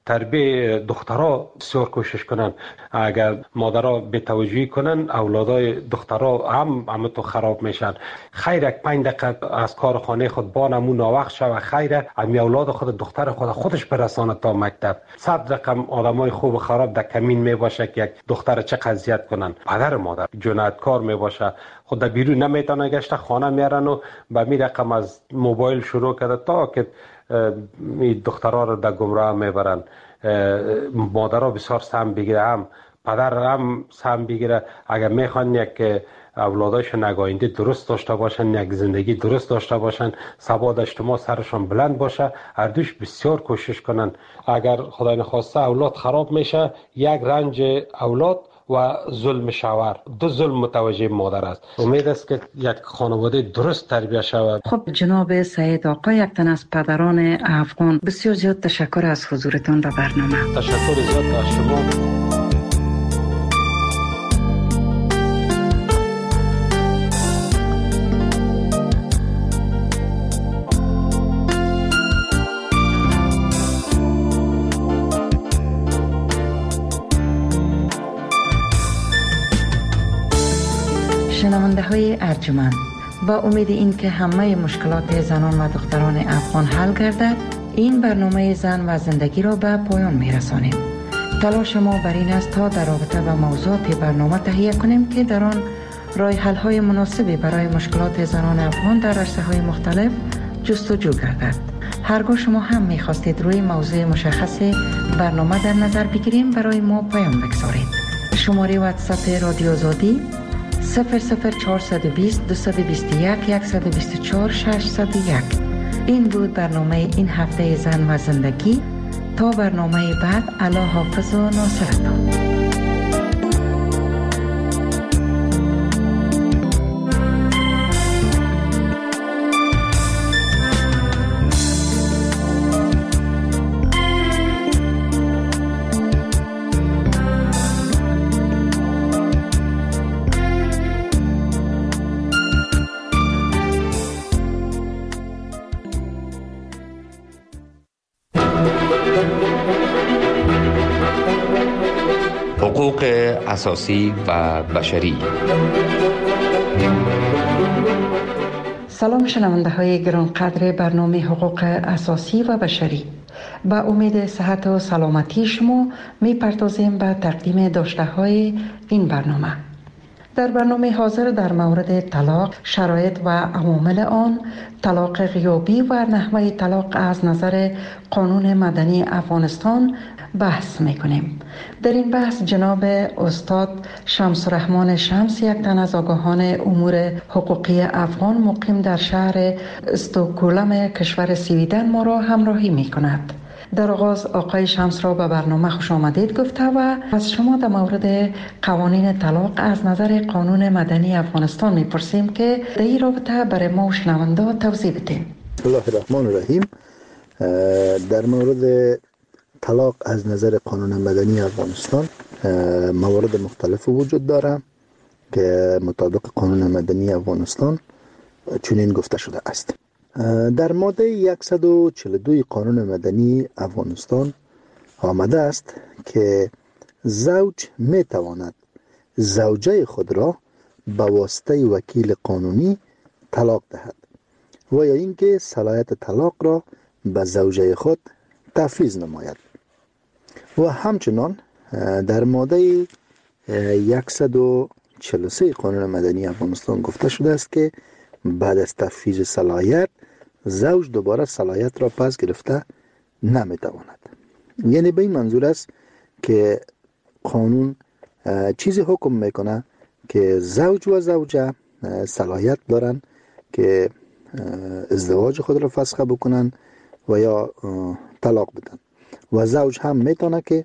تربیه دخترها بسیار کوشش کنن. اگر مادرها بی‌توجهی کنن اولادای دخترها هم تو خراب میشن. خیر یک 5 دقیقه از کار خانه خود با نمون ناوقت شوه، خیر امی اولاد خود دختر خودش برسانه تا مکتب. 100 رقم آدمای خوب و خراب در کمین می باشه که یک دختر چه قضیت کنن. پدر مادر جنایتکار می باشه، خود در بیرون نمیتونه گشته، خانه میارن و به می رقم از موبایل شروع کرده تا که این دخترها رو در گمراه میبرن. مادرها بسیار سهم بگیره، هم پدر هم سهم بگیره. اگر میخوان یک اولاداشون نگاینده درست داشته باشن، یک زندگی درست داشته باشن، ثبات اجتماع سرشون بلند باشه، هر دوش بسیار کوشش کنن. اگر خدای نخواسته اولاد خراب میشه، یک رنج اولاد و ظلم شوهر، دو ظلم متوجه مادر است. امید است که یک خانواده درست تربیت شود. خب جناب سعید آقا، یک تن از پدران افغان، بسیار زیاد تشکر از حضورتان به برنامه. تشکر زیاد از شما. شنونده های ارجمند، با امید این که همه مشکلات زنان و دختران افغان حل گردد، این برنامه زن و زندگی را به پایان می رسانیم. تلاش ما بر این است تا در رابطه با موضوعات برنامه تهیه کنیم که در آن راه حل های مناسبی برای مشکلات زنان افغان در عرصه های مختلف جستجو گردد. هرگاه شما هم می خواستید روی موضوع مشخص برنامه در نظر بگیریم، برای ما پیام بگذارید. شماره واتساپ رادیو آزادی 00420 221 124 601. این بود برنامه این هفته زن و زندگی. تا برنامه بعد، الله حافظ و ناصرتان. حقوق اساسی و بشری. سلام شنونده های گرانقدر برنامه حقوق اساسی و بشری. با امید صحت و سلامتی شما می پردازیم به تقدیم داشته های این برنامه. در برنامه حاضر در مورد طلاق، شرایط و عوامل آن، طلاق غیابی و نحوه طلاق از نظر قانون مدنی افغانستان بحث میکنیم. در این بحث جناب استاد شمس الرحمن شمس، یک تن از آگاهان امور حقوقی افغان مقیم در شهر استکهلم کشور سویدن، ما را همراهی میکند. در آغاز آقای شمس را به برنامه خوش آمدید گفته و از شما در مورد قوانین طلاق از نظر قانون مدنی افغانستان میپرسیم که در این رابطه برای ما و شنونده توضیح بدید. بسم الله الرحمن الرحیم. در مورد طلاق از نظر قانون مدنی افغانستان موارد مختلف وجود داره که مطابق قانون مدنی افغانستان چنین گفته شده است. در ماده 142 قانون مدنی افغانستان آمده است که زوج می تواند زوجه خود را به واسطه وکیل قانونی طلاق دهد و یا اینکه صلاحیت طلاق را به زوجه خود تفویض نماید. و همچنان در ماده 143 قانون مدنی افغانستان گفته شده است که بعد از تفویض صلاحیت زوج دوباره صلاحیت را پس گرفته نمیتواند. یعنی به این منظور است که قانون چیزی حکم میکنه که زوج و زوجه صلاحیت دارن که ازدواج خود را فسخ بکنن و یا طلاق بدن و زوج هم میتونه که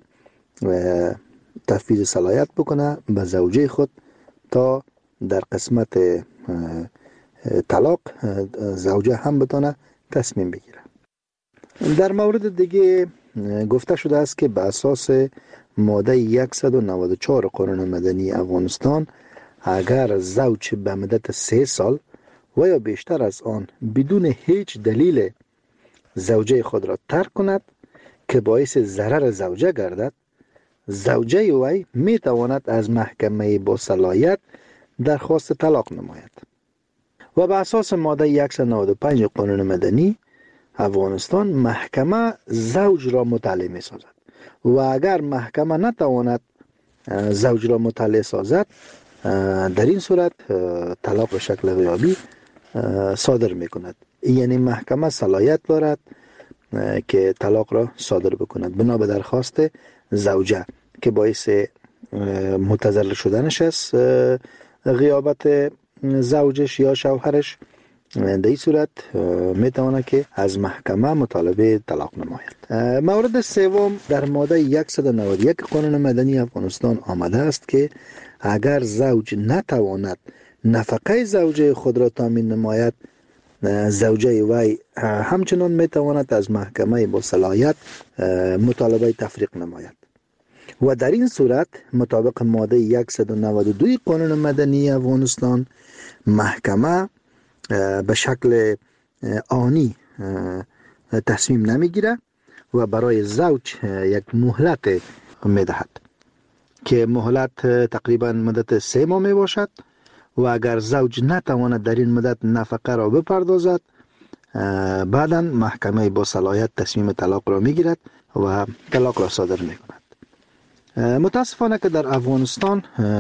تفویض صلاحیت بکنه به زوجه خود تا در قسمت طلاق زوجه هم بتونه تصمیم بگیره. در مورد دیگه گفته شده است که به اساس ماده 194 قانون مدنی افغانستان اگر زوج به مدت 3 سال و یا بیشتر از آن بدون هیچ دلیل زوجه خود را ترک کند که باعث ضرر زوجه گردد، زوجه وی می تواند از محکمه با صلاحیت درخواست طلاق نماید و به اساس ماده 195 قانون مدنی افغانستان محکمه زوج را مطلع می سازد و اگر محکمه نتواند زوج را مطلع سازد، در این صورت طلاق به شکل غیابی صادر می کند. یعنی محکمه صلاحیت دارد که طلاق را صادر بکند بنا به درخواست زوجه که باعث متضرر شدنش است، غیابت زوجش یا شوهرش. در این صورت می تواند که از محکمه مطالبه طلاق نماید. مورد سوم در ماده 191 قانون مدنی افغانستان آمده است که اگر زوج نتواند نفقه زوجه خود را تامین نماید، زوجه وی همچنان می تواند از محکمه با صلاحیت مطالبه تفریق نماید و در این صورت مطابق ماده 192 قانون مدنی افغانستان محکمه به شکل آنی تصمیم نمیگیره و برای زوج یک مهلت می دهد که مهلت تقریبا مدت 3 ماه می باشد و اگر زوج نتواند در این مدت نفقه را بپردازد، بعدا محکمه با صلاحیت تصمیم طلاق را می گیرد و طلاق را صادر می کند. متاسفانه که در افغانستان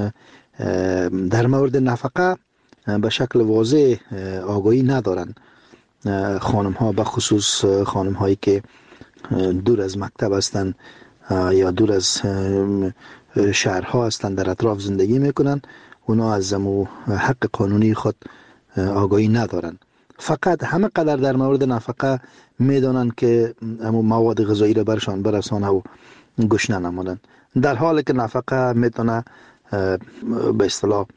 در مورد نفقه به شکل واضح آگاهی ندارند. خانم ها به خصوص خانم هایی که دور از مکتب هستند یا دور از شهرها هستند، در اطراف زندگی میکنند، اونا از حق قانونی خود آگاهی ندارند. فقط همه قدر در مورد نفقه میدانند که مواد غذایی را برشان برسانه و گشنه نمانند، در حالی که نفقه میتونه به اصطلاح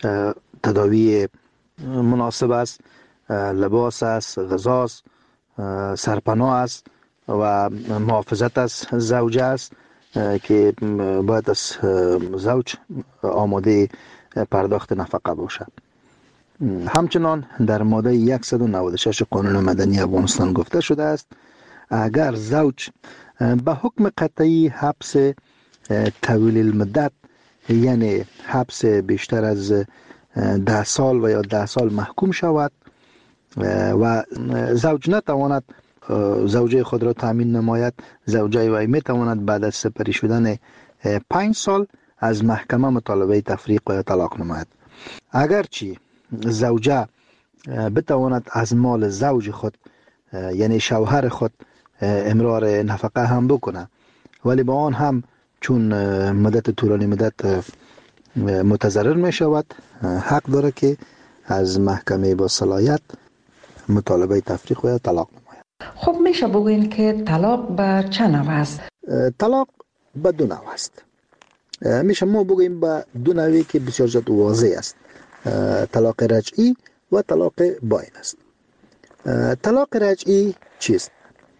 تداوی مناسب است، لباس است، غذا است، سرپناه است و محافظت از زوجه است که باید از زوج آماده پرداخت نفقه باشد. همچنان در ماده 196 قانون مدنی افغانستان گفته شده است اگر زوج به حکم قطعی حبس طویل المدت، یعنی حبس بیشتر از 10 سال و یا 10 سال محکوم شود و زوج نتواند زوجه خود را تامین نماید، زوجه وی می تواند بعد از سپری شدن 5 سال از محکمه مطالبه تفریق و طلاق نماید. اگرچه زوجه بتواند از مال زوج خود یعنی شوهر خود امرار نفقه هم بکنه، ولی با آن هم چون مدت طولانی مدت متضرر می شود، حق داره که از محکمه با صلاحیت مطالبه تفریق و طلاق نماید. خب میشه بگوین که طلاق به چه نوع است؟ طلاق به 2 نوع است. میشه ما بگوییم به 2 نوعی که بسیار زیاد واضح است. طلاق رجعی و طلاق باین است. طلاق رجعی چیست؟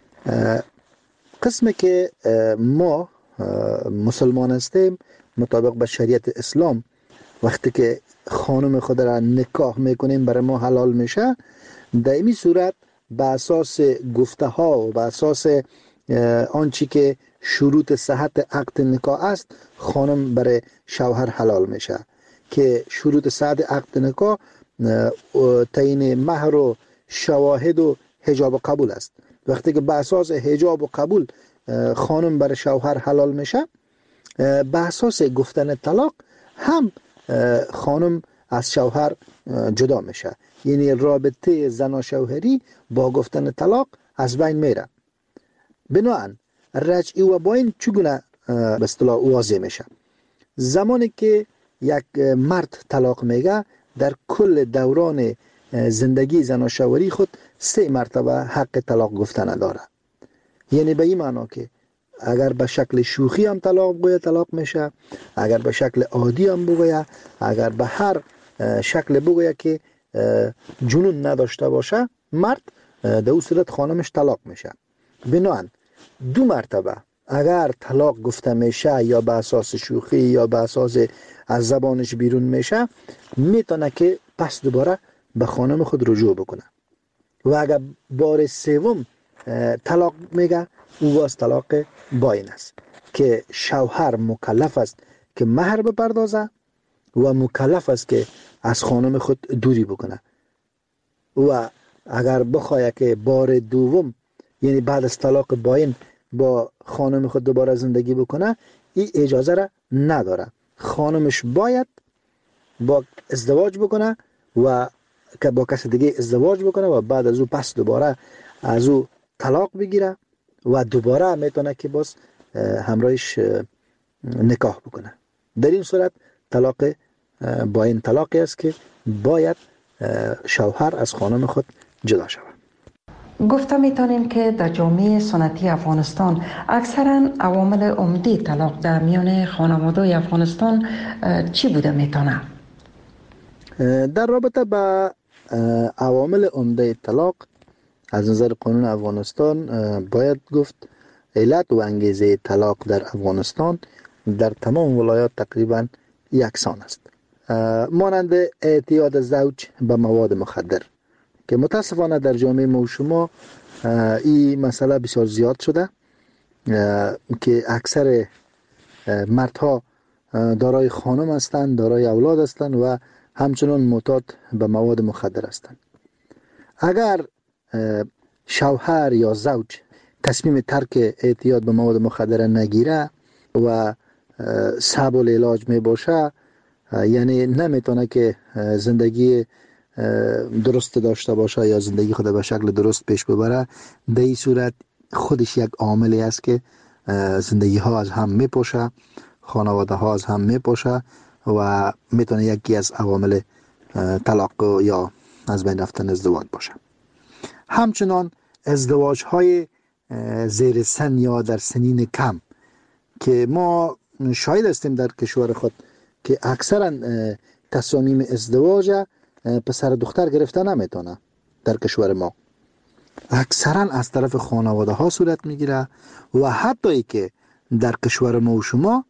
قسمی که ما مسلمان هستیم مطابق به شریعت اسلام وقتی که خانم خود را نکاح میکنیم برای ما حلال میشه، در این صورت به اساس گفته ها و به اساس آنچه که شروط صحت عقد نکاح است خانم برای شوهر حلال میشه که شروط صحت عقد نکاح تعیین مهر و شواهد و حجاب و قبول است. وقتی که به اساس حجاب و قبول خانم برای شوهر حلال میشه، به اساس گفتن طلاق هم خانم از شوهر جدا میشه، یعنی رابطه زن و شوهری با گفتن طلاق از بین میره. بنابراین رجعی و باین چگونه به اصطلاح واضح میشه؟ زمانی که یک مرد طلاق میگه در کل دوران زندگی زن و شوهری خود 3 مرتبه حق طلاق گفتن داره. یعنی به این معنا که اگر به شکل شوخی هم طلاق بگویه طلاق میشه، اگر به شکل عادی هم بگویه، اگر به هر شکل بگویه که جنون نداشته باشه مرد، در اون صورت خانمش طلاق میشه. بنابراین 2 مرتبه اگر طلاق گفته میشه یا به اساس شوخی یا به اساس از زبانش بیرون میشه، میتونه که پس دوباره به خانم خود رجوع بکنه و اگر بار 3 طلاق میگه او باز طلاق باین است که شوهر مکلف است که مهر بپردازه و مکلف است که از خانم خود دوری بکنه و اگر بخواه که بار دوم یعنی بعد از طلاق باین با خانم خود دوباره زندگی بکنه این اجازه را نداره. خانمش باید با ازدواج بکنه و که با کس دیگه ازدواج بکنه و بعد از او پس دوباره از او طلاق بگیره و دوباره میتونه که باز همراهش نکاح بکنه. در این صورت طلاق باین طلاقی است که باید شوهر از خانم خود جدا شود. گفته میتونیم که در جامعه سنتی افغانستان اکثرا عوامل عمده طلاق در میان خانواده افغانستان چی بوده میتونه؟ در رابطه با عوامل عمده طلاق از نظر قانون افغانستان باید گفت علت و انگیزه طلاق در افغانستان در تمام ولایات تقریبا یکسان است، مانند اعتیاد زوج به مواد مخدر که متاسفانه در جامعه ما و شما این مسئله بسیار زیاد شده که اکثر مردها دارای خانم هستند، دارای اولاد هستند و همچنان معتاد به مواد مخدر هستند. اگر شوهر یا زوج تصمیم ترک اعتیاد به مواد مخدر نگیره و صعب العلاج می باشه، یعنی نمیتونه که زندگی درست داشته باشه یا زندگی خود به شکل درست پیش ببره، در این صورت خودش یک عاملی است که زندگی ها از هم میپاشه، خانواده ها از هم میپاشه و میتونه یکی از عوامل طلاق یا از بین رفتن ازدواج باشه. همچنان ازدواج های زیر سن یا در سنین کم که ما شاهد هستیم در کشور خود که اکثرا تصامیم ازدواج پسر دختر گرفته نمیتونه. در کشور ما اکثرا از طرف خانواده ها صورت میگیره و حتی ای که در کشور ما و شما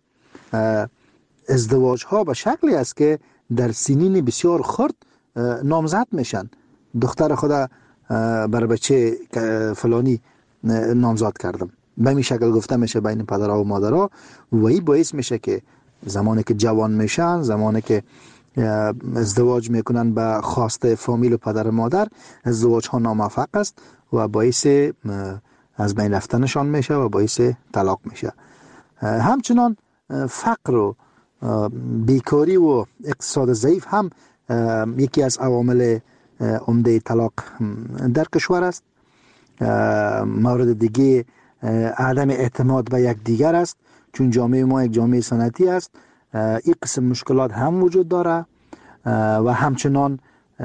ازدواج ها به شکلی است که در سنین بسیار خرد نامزد میشن. دختر خدا برای بچه فلانی نامزد کردم، به این شکل گفته میشه بین پدرها و مادرها و این باعث میشه که زمانی که جوان میشن، زمانی که ازدواج میکنن به خواسته فامیل و پدر و مادر، ازدواج ها ناموفق است و باعث از بین رفتنشان میشه و باعث طلاق میشه. همچنان فقر و بیکاری و اقتصاد ضعیف هم یکی از عوامل عمده طلاق در کشور است. مورد دیگه عدم اعتماد به یک دیگر است، چون جامعه ما یک جامعه سنتی است. این قسم مشکلات هم وجود داره و همچنان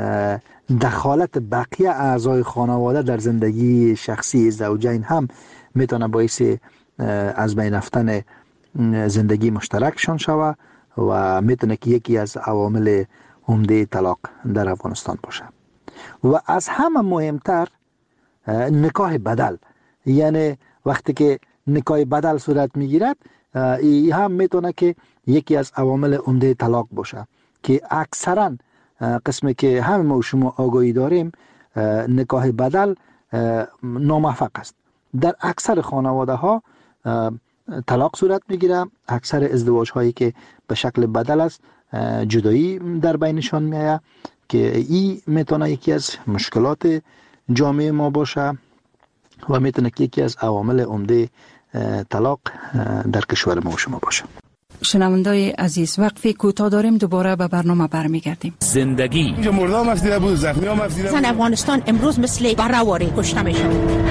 دخالت بقیه اعضای خانواده در زندگی شخصی زوجین هم میتونه باعث از بین رفتن زندگی مشترکشان شود و میتونه که یکی از عوامل عمده طلاق در افغانستان باشه. و از همه مهمتر نکاح بدل، یعنی وقتی که نکاح بدل صورت میگیرد، این هم میتونه که یکی از عوامل عمده طلاق باشه که اکثرا قسمی که همه ما و شما آگاهی داریم نکاح بدل ناموفق است. در اکثر خانواده ها طلاق صورت میگیره. اکثر ازدواج هایی که به شکل بدل است جدایی در بینشان میآید که این میتونه یکی از مشکلات جامعه ما باشه و میتونه که یکی از عوامل عمده طلاق در کشور ما و شما باشه. شنوندای عزیز، وقفی کوتاه داریم، دوباره به برنامه برمیگردیم. زندگی اینجا مردم افسیده بود، زخمی هم افسیده بود. افغانستان امروز مثل برهواری کشته میشه.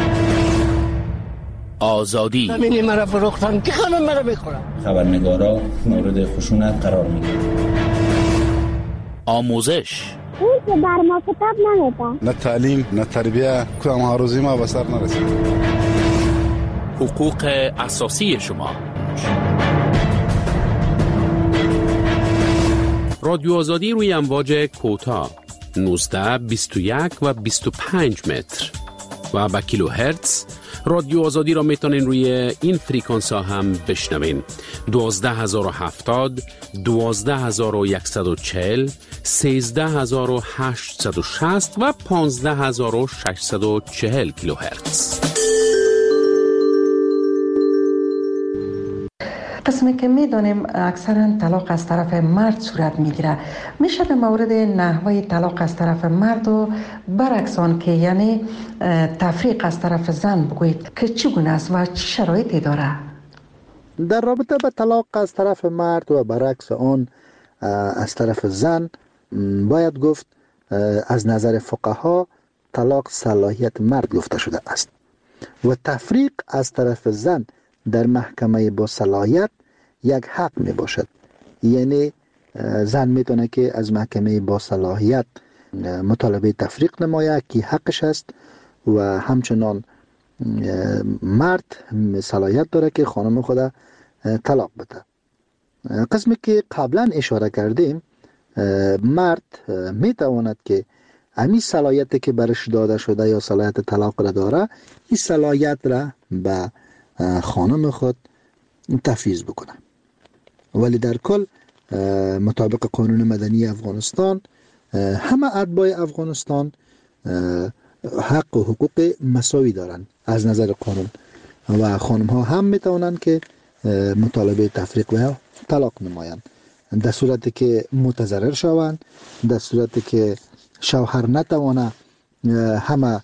آزادی همینی مرا فروختن که همه مرا بخورن. خبرنگارا مورد خشونت قرار میگیرن. آموزش اون که در ما کتاب نمیده، نه تعلیم نه تربیه، کدام ها روزی ما به سر نرسید. حقوق اساسی شما. رادیو آزادی روی امواج کوتاه 19، 21 و 25 متر و با کیلو هرتز رادیو آزادی را میتونین روی این فریکانس ها هم بشنوین: 12070، 12140، 13860 و 15640 کیلوهرتز. قسمی که میدانیم اکثرا طلاق از طرف مرد صورت میگیره، میشه در مورد نحوه طلاق از طرف مرد و برعکس آن که یعنی تفریق از طرف زن بگویید که چگونه است و چه شرایطی داره؟ در رابطه با طلاق از طرف مرد و برعکس آن از طرف زن باید گفت از نظر فقها طلاق صلاحیت مرد گفته شده است و تفریق از طرف زن در محکمه با صلاحیت یک حق می باشد. یعنی زن میتونه که از محکمه با صلاحیت مطالبه تفریق نماید که حقش است و همچنان مرد صلاحیت داره که خانم خود طلاق بده. قسمی که قبلا اشاره کردیم، مرد میتواند که همین صلاحیتی که برش داده شده یا صلاحیت طلاق را داره، این صلاحیت را به خانم خود تفویض بکنه. ولی در کل مطابق قانون مدنی افغانستان همه اتباع افغانستان حق و حقوق مساوی دارند از نظر قانون و خانم ها هم میتوانند که مطالبه تفریق و طلاق نمایند در صورتی که متضرر شوند، در صورتی که شوهر نتوانه همه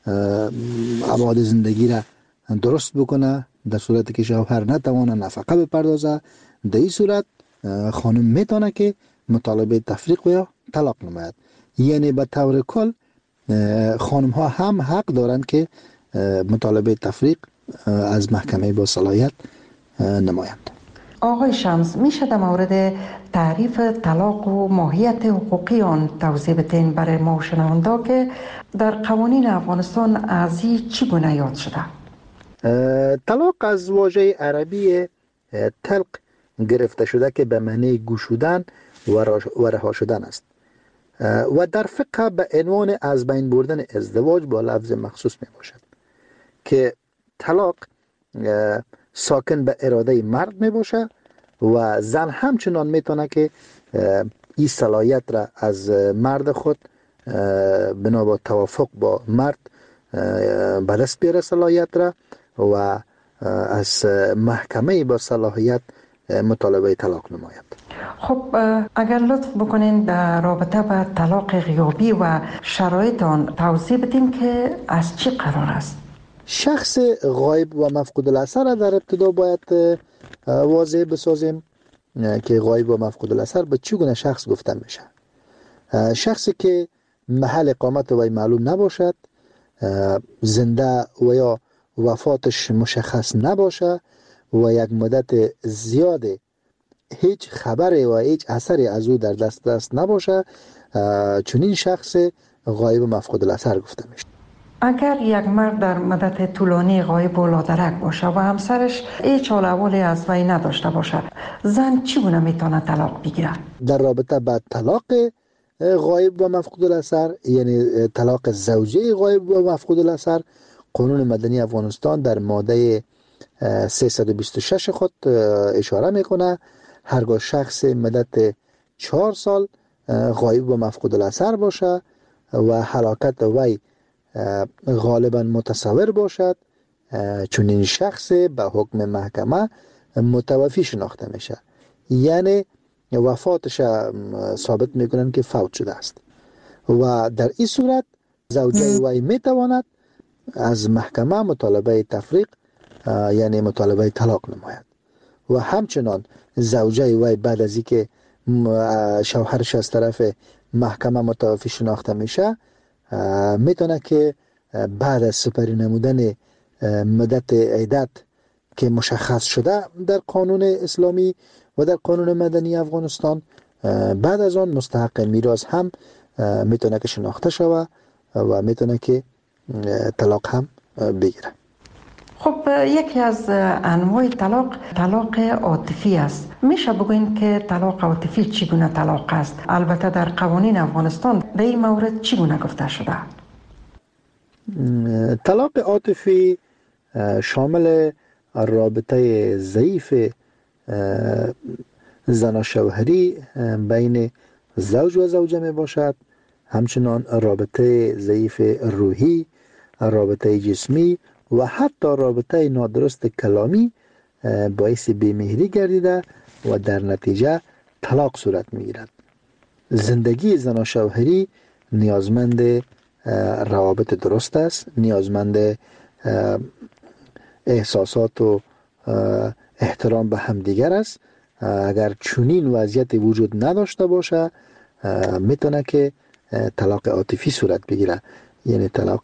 ابعاد زندگی را درست بکنه، در صورتی که شوهر نتوانه نفقه بپردازه، در این صورت خانم میتونه که مطالبه تفریق و طلاق نماید. یعنی به طور کل خانم ها هم حق دارند که مطالبه تفریق از محکمه با صلاحیت نمایند. آقای شمس، میشه در مورد تعریف طلاق و ماهیت حقوقی آن توضیح بدین برای ما شنوندا که در قوانین افغانستان از این چگونه یاد شده؟ طلاق از واژه عربی طلق گرفته شده که به معنی گشودن و رها شدن است و در فقه به عنوان از بین بردن ازدواج با لفظ مخصوص می باشد که طلاق ساکن به اراده مرد می باشه و زن همچنان می تونه که این صلاحیت را از مرد خود بنا با توافق با مرد به دست بیاره صلاحیت را و از محکمه با صلاحیت مطالبه طلاق نماید. خب اگر لطف بکنین در رابطه با طلاق غیابی و شرایط آن توضیح بدین که از چی قرار است؟ شخص غایب و مفقود الاثر در ابتدا باید واضح بسازیم که غایب و مفقود الاثر به چگونه شخص گفته میشه. شخصی که محل اقامت وی معلوم نباشد، زنده و یا وفاتش مشخص نباشه و یک مدت زیاد هیچ خبری و هیچ اثری از او در دست نباشه، چنین شخص غایب و مفقود الاثر گفته میشه. اگر یک مرد در مدت طولانی غایب و لادرک باشه و همسرش هیچ حال احوالی از وی نداشته باشه، زن چگونه میتونه طلاق بگیره؟ در رابطه با طلاق غایب و مفقود الاثر، یعنی طلاق زوجه غایب و مفقود الاثر، قانون مدنی افغانستان در ماده 326 خود اشاره میکنه هرگاه شخص مدت 4 سال غایب و مفقود الاثر باشه و هلاکت وی غالبا متصور باشد، چون این شخص به حکم محکمه متوفی شناخته میشه. یعنی وفاتش ثابت میکنن که فوت شده است و در این صورت زوجه وی میتواند از محکمه مطالبه تفریق یعنی مطالبه طلاق نماید و همچنان زوجه وی بعد از اینکه شوهرش از طرف محکمه متوفی شناخته میشه میتونه که بعد از سپری نمودن مدت عدت که مشخص شده در قانون اسلامی و در قانون مدنی افغانستان، بعد از آن مستحق میراث هم میتونه که شناخته شوه و میتونه که طلاق هم بگیره. خب یکی از انواع طلاق عاطفی است. میشه بگوین که طلاق عاطفی چگونه طلاق است؟ البته در قوانین افغانستان در این مورد چگونه گفته شده؟ طلاق عاطفی شامل رابطه ضعیف زناشوهری بین زوج و زوجه می باشد، همچنان رابطه ضعیف روحی، رابطه جسمی و حتی رابطه نادرست کلامی باعث بیمهری گردیده و در نتیجه طلاق صورت می گیرد. زندگی زناشوهری نیازمند روابط درست است، نیازمند احساسات و احترام به همدیگر است. اگر چنین وضعیت وجود نداشته باشه میتونه که طلاق عاطفی صورت بگیره، یعنی طلاق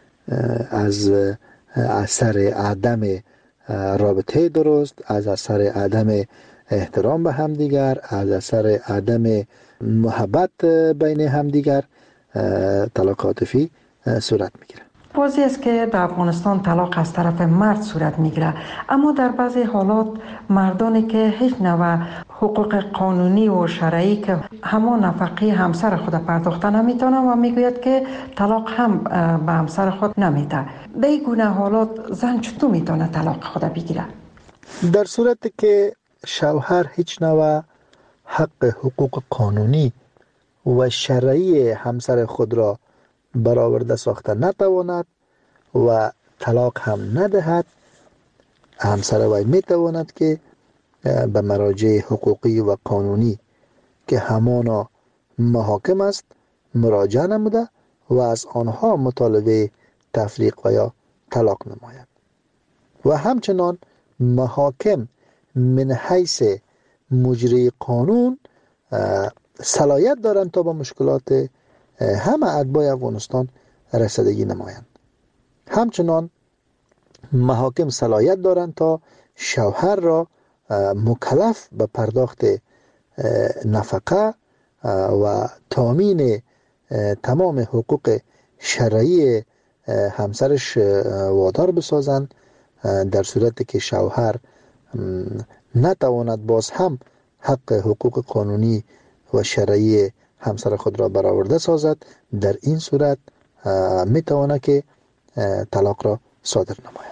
از اثر عدم رابطه درست، از اثر عدم احترام به همدیگر، از اثر عدم محبت بین همدیگر طلاق عاطفی صورت میگیره. واضح است که در افغانستان طلاق از طرف مرد صورت میگیره، اما در بعضی حالات مردانی که هیچ نوع حقوق قانونی و شرعی که همان نفقه همسر خود پرداخته نمیتونن و میگوید که طلاق هم به همسر خود نمیده. در این گونه حالات زن چطور میتونه طلاق خود بگیره؟ در صورتی که شوهر هیچ نوع حق حقوق قانونی و شرعی همسر خود را برآورده ساخته نتواند و طلاق هم ندهد، همسر وی میتواند که به مراجع حقوقی و قانونی که همانا محاکم است مراجعه نموده و از آنها مطالبه تفریق و یا طلاق نماید. و همچنان محاکم من حیث مجری قانون صلاحیت دارند تا با مشکلات همه اتباع افغانستان رسیدگی نمایند. همچنان محاکم صلاحیت دارند تا شوهر را مکلف به پرداخت نفقه و تامین تمام حقوق شرعی همسرش وادار بسازند. در صورتی که شوهر نتواند باز هم حق حقوق قانونی و شرعی همسر خود را برآورده سازد، در این صورت میتواند که طلاق را صادر نماید.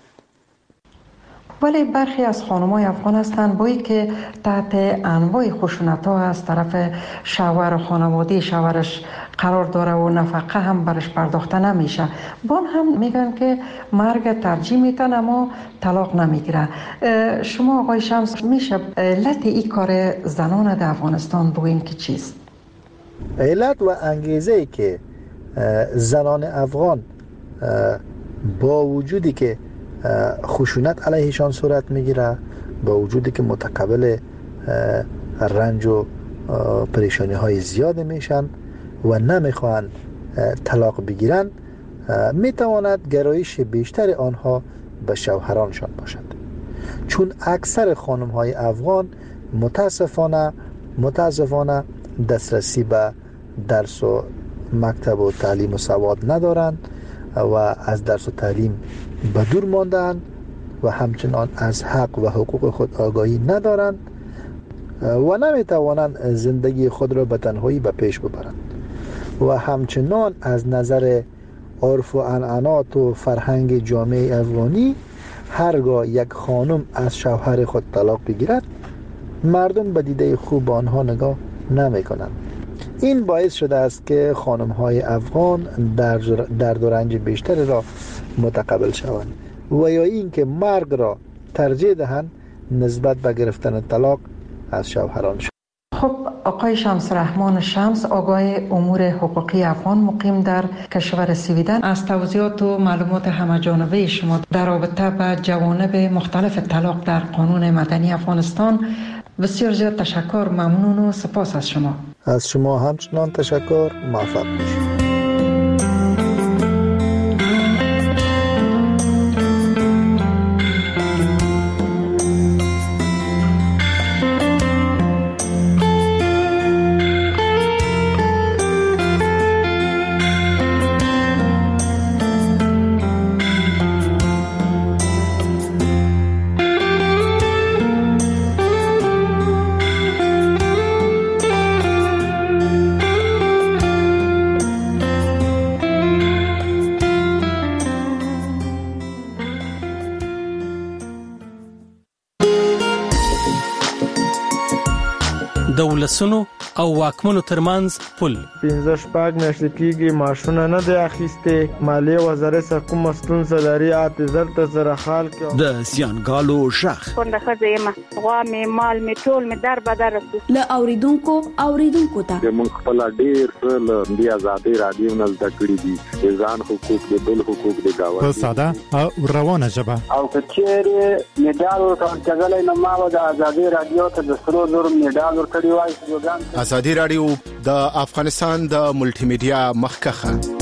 ولی برخی از خانم‌های افغان هستند بایی که تحت انواع خشونت‌ها از طرف شوهر و خانواده شوهرش قرار داره و نفقه هم برش پرداخته نمیشه، بان هم میگن که مرگ ترجیح میتن اما طلاق نمیگیره. شما آقای شمس میشه علت این کار زنان در افغانستان بگوین که چیست؟ علت و انگیزه که زنان افغان با وجودی که خشونت علیهشان صورت میگیره، با وجودی که متقبل رنج و پریشانی های زیاد میشن و نمیخوان طلاق بگیرن، میتواند گرایش بیشتر آنها به شوهرانشان باشد. چون اکثر خانم های افغان متاسفانه دسترسی به درس و مکتب و تعلیم و سواد ندارند و از درس و تعلیم به دور ماندند و همچنان از حق و حقوق خود آگاهی ندارند و نمیتوانند زندگی خود را به تنهایی به پیش ببرند و همچنان از نظر عرف و عنعنات و فرهنگ جامعه افغانی هرگاه یک خانم از شوهر خود طلاق بگیرد مردم به دیده خوب آنها نگاه نمی کنند. این باعث شده است که خانم های افغان درد و رنج بیشتری را متقبل شوند و یا این که مرگ را ترجیح دهند نسبت به گرفتن طلاق از شوهرانشان. خب آقای شمس رحمان شمس، آگاه امور حقوقی افغان مقیم در کشور سویدن، از توضیحات و معلومات همه‌جانبه شما در رابطه با جوانب مختلف طلاق در قانون مدنی افغانستان بسیار زیاد تشکر، ممنون و سپاس از شما. از شما همچنان تشکر، موفق باشید. د ولسونو او واکمنو ترمنځ پل 15 میاشتې کېږي ماشونه نه دی اخیسته مالیه وزارت سره کوم ستونزه لري اعتذار ته سره حال کې د سیانګالو شخ څنګه خزیمه غوا می مال می ټول می در بدر له اوریدونکو ته موږ خپل ډیر له دی آزادي رادیو نه زده کړی دي ځان حقوق د بل حقوق د گاوه په ساده او روانه ژبه او کچېره میډال ورکړل کېدلای نو ما د آزادي رادیو ته د سرو زر میډال ورکړی وای. آزادي رادیو د افغانستان د ملټي میډیا مخکخه